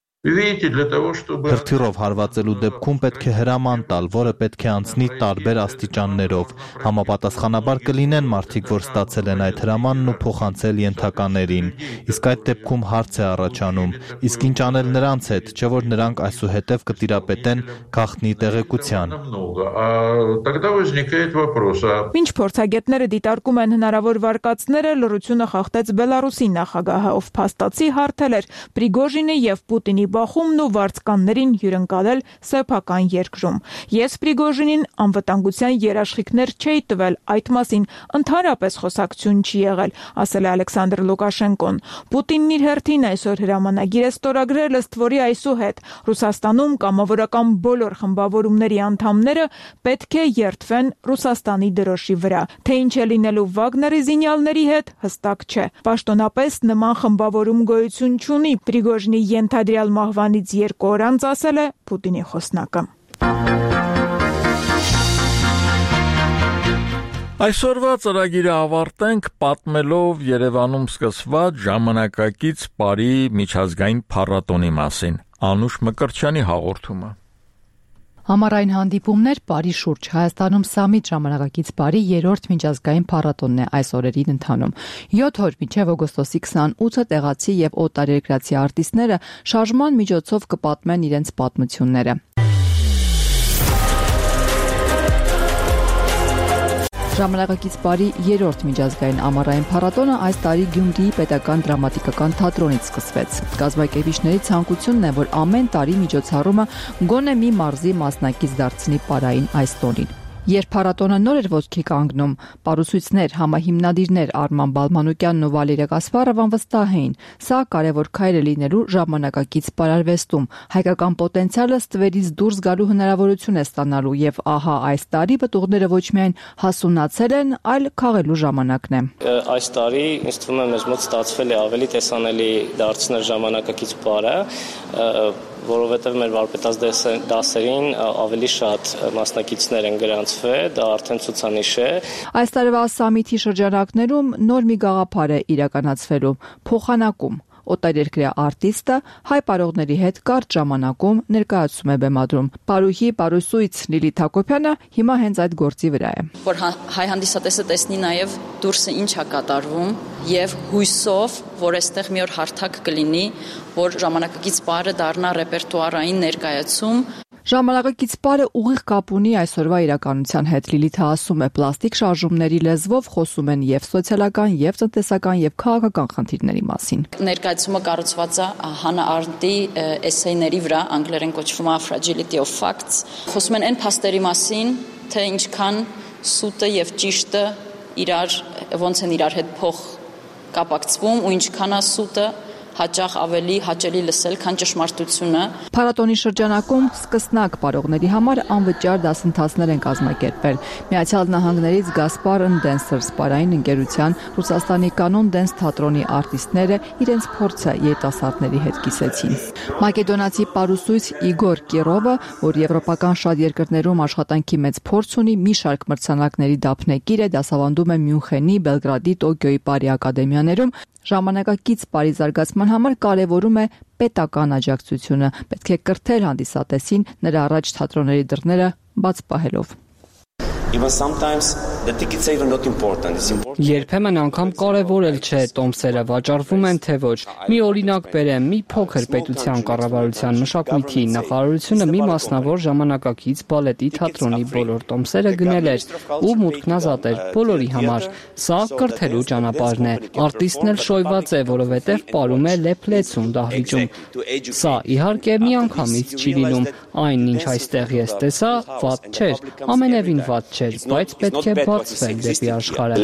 Հրթիռով հարվածելու դեպքում պետք է հրաման տալ, որը պետք է անցնի տարբեր աստիճաններով։ Համապատասխանաբար կլինեն մարդիկ, որ ստացել են այդ հրամանն ու փոխանցել ենթականերին։ Իսկ այդ դեպքում հարց է առաջանում. իսկ ինչ անել նրանց հետ, չէ՞ որ նրանք այսուհետև կտիրապետեն գաղտնի տեղեկության։ Ինչ փորձագետները դիտարկում են հնարավոր վարկածները, լռությունը խախտեց Բելարուսի նախագահը, ով փաստացի հարթել էր Պրիգոժինի եւ Պուտինի բախումն ու վարձկաններին հյուրընկալել սեփական երկրում։ Ես Պրիգոժինին անվտանգության երաշխիքներ չէի տվել, այդ մասին ընդհանրապես խոսակցություն չի եղել, ասել է Ալեքսանդր Լուկաշենկոն։ Պուտինն իր հերթին այսօր հրամանագիր է ստորագրել, ըստ որի այսուհետ Ռուսաստանում կամավորական բոլոր խմբավորումների անդամները պետք է երթվեն Ռուսաստանի դրոշի վրա։ Թե ինչ է լինելու Վագների զինյալների հետ, հստակ չէ։ Պաշտոնապես նման խմբավորում գոյություն չունի։ Պրիգոժինի ենթադրյալ մահվանից երկու օր անց ասել է Պուտինի խոսնակը։ Այսօրվա ծրագիրը ավարտենք պատմելով Երևանում սկսված ժամանակակից պարի միջազգային փառատոնի մասին։ Անուշ Մկրտչյանի հաղորդումը։ Համառային հանդիպումներ պարի շուրջ Հայաստանում Սամիտ ժամանակակից պարի երրորդ միջազգային փառատոնն է այս օրերին ընթանում։ յոթ օր մինչև օգոստոսի քսանութը տեղացի եւ օտարերկրացի արտիստները շարժման միջոցով կպատմեն իրենց պատմությունները։ Ժամանակակից պարի երրորդ միջազգային ամառային փառատոնը այս տարի Գյումրիի պետական դրամատիկական թատրոնից սկսվեց։ Կազմակերպիչների ցանկությունն է, որ ամեն տարի միջոցառումը գոնե մի մարզի մասնակից դարձնի պարային այս տոնին։ Երբ փառատոնը նոր էր ոտքի կանգնում, պարուսույցներ, համահիմնադիրներ Արման Բալմանուկյանն ու Վալերիա Կասպարովան վստահ էին, սա կարևոր քայլ է լինելու ժամանակակից պարարվեստում, հայկական պոտենցիալը ստվերից դուրս գալու հնարավորություն է ստանալու եւ ահա այս տարի պտուղները ոչ միայն հասունացել են, այլ քաղելու ժամանակն է։ Այս տարի ինձ թվում է մեզ մոտ ստացվել է ավելի տեսանելի դարձնել ժամանակակից պարը, որովհետև մեր վարպետաց դասերին ավելի շատ մասնակիցներ են գրանցվել, դա արդեն ցուցանիշ է։ Այս տարվա Սամիթի շրջանակներում նոր մի գաղափար է իրականացվելու՝ փոխանակում։ օտարերկրյա արտիստը հայ պարողների հետ կարճ ժամանակում ներկայացում է բեմադրում։ Պարուհի Պարուսույց Լիլիթ Հակոբյանը հիմա հենց այդ գործի վրա է։ Որ հայ հանդիսատեսը տեսնի նաև դուրսը ինչ է կատարվում եւ հույսով, որ այստեղ մի օր հարթակ կլինի, որ ժամանակակից պարը դառնա ռեպերտուարային ներկայացում։ Ժամանակակից պարը ուղիղ կապ ունի այսօրվա իրականության հետ։ Լիլիթը ասում է, պլաստիկ շարժումների լեզվով խոսում են եւ սոցիալական, եւ տնտեսական, եւ քաղաքական խնդիրների մասին։ Ներկայացումը կառուցված է Հանա Արնդի էսեյների վրա, անգլերեն կոչվում է Fragility of Facts։ Խոսում են այն փաստերի մասին, թե ինչքան սուտը եւ ճիշտը իրար ոնց են իրար հետ փոխ կապակցվում ու ինչքան է սուտը հաճախ ավելի հաճելի լսել, քան ճշմարտությունը։ Փառատոնի շրջանակում սկսնակ պարողների համար անվճար դասընթացներ են կազմակերպվել։ Միացյալ Նահանգներից Gaspar and Dancers պարային ընկերության Ռուսաստանի կանոն դենս թատրոնի արտիստները իրենց փորձը երիտասարդների հետ կիսեցին։ Մակեդոնացի պարուսույց Իգոր Կիրովը, որ եվրոպական շատ երկրներում աշխատանքի մեծ փորձ ունի, մի շարք մրցանակների դափնեկիր է, դասավանդում է Մյունխենի, Բելգրադի, Տոկիոյի պարի ակադեմիաներում, ժամանակակից պարի զարգացման համար կարևորում է պետական աջակցությունը, պետք է կրթել հանդիսատեսին նրա առաջ թատրոնների դռները բաց պահելով։ Երբեմն անգամ կարևորել չէ տոմսերը վաճառվում են թե ոչ։ Մի օրինակ բերեմ, մի փոքր պետության կառավարության մշակույթի նախարարությունը մի մասնավոր ժամանակակից բալետի թատրոնի բոլոր տոմսերը գնել էր ու մուտքն ազատ էր բոլորի համար։ Սա կրթելու ճանապարհն է։ Արտիստն էլ շոյված է, որովհետև պարում է լեփլեցուն դահլիճում։ Սա իհարկե միանգամից չի լինում։ Այն, ինչ այստեղ ես տեսա, վատ չէր, ամենևին վատ չէր, բայց պետք է բացվել դեպի աշխարհը։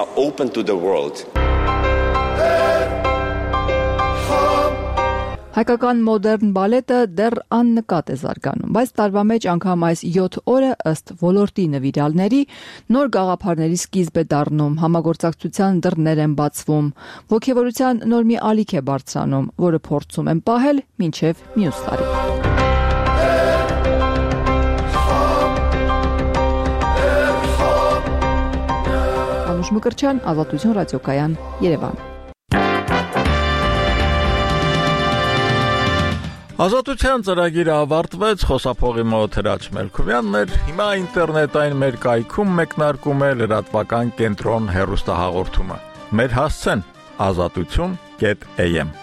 Հայկական մոդեռն բալետը դեռ աննկատ է զարգանում, բայց տարվա մեջ անգամ այս յոթ օրը ըստ ոլորտի նվիրալների նոր գաղափարների սկիզբ է դառնում, համագործակցության դռներ են բացվում, ոգևորության նոր մի ալիք է բարձրանում, որը փորձում են պահել մինչև մյուս տարի։ Անուշ Մկրտչյան, Ազատություն ռադիոկայան, Երևան։ Ազատության ծրագիրը ավարտվեց, խոսափողի մոտ Հրաչ Մելքովյանն էր, հիմա ինտերնետային մեր կայքում մեկնարկում է լրատվական կենտրոն հեռուստահաղորդումը։ Մեր հասցեն ազատություն կետ էյ էմ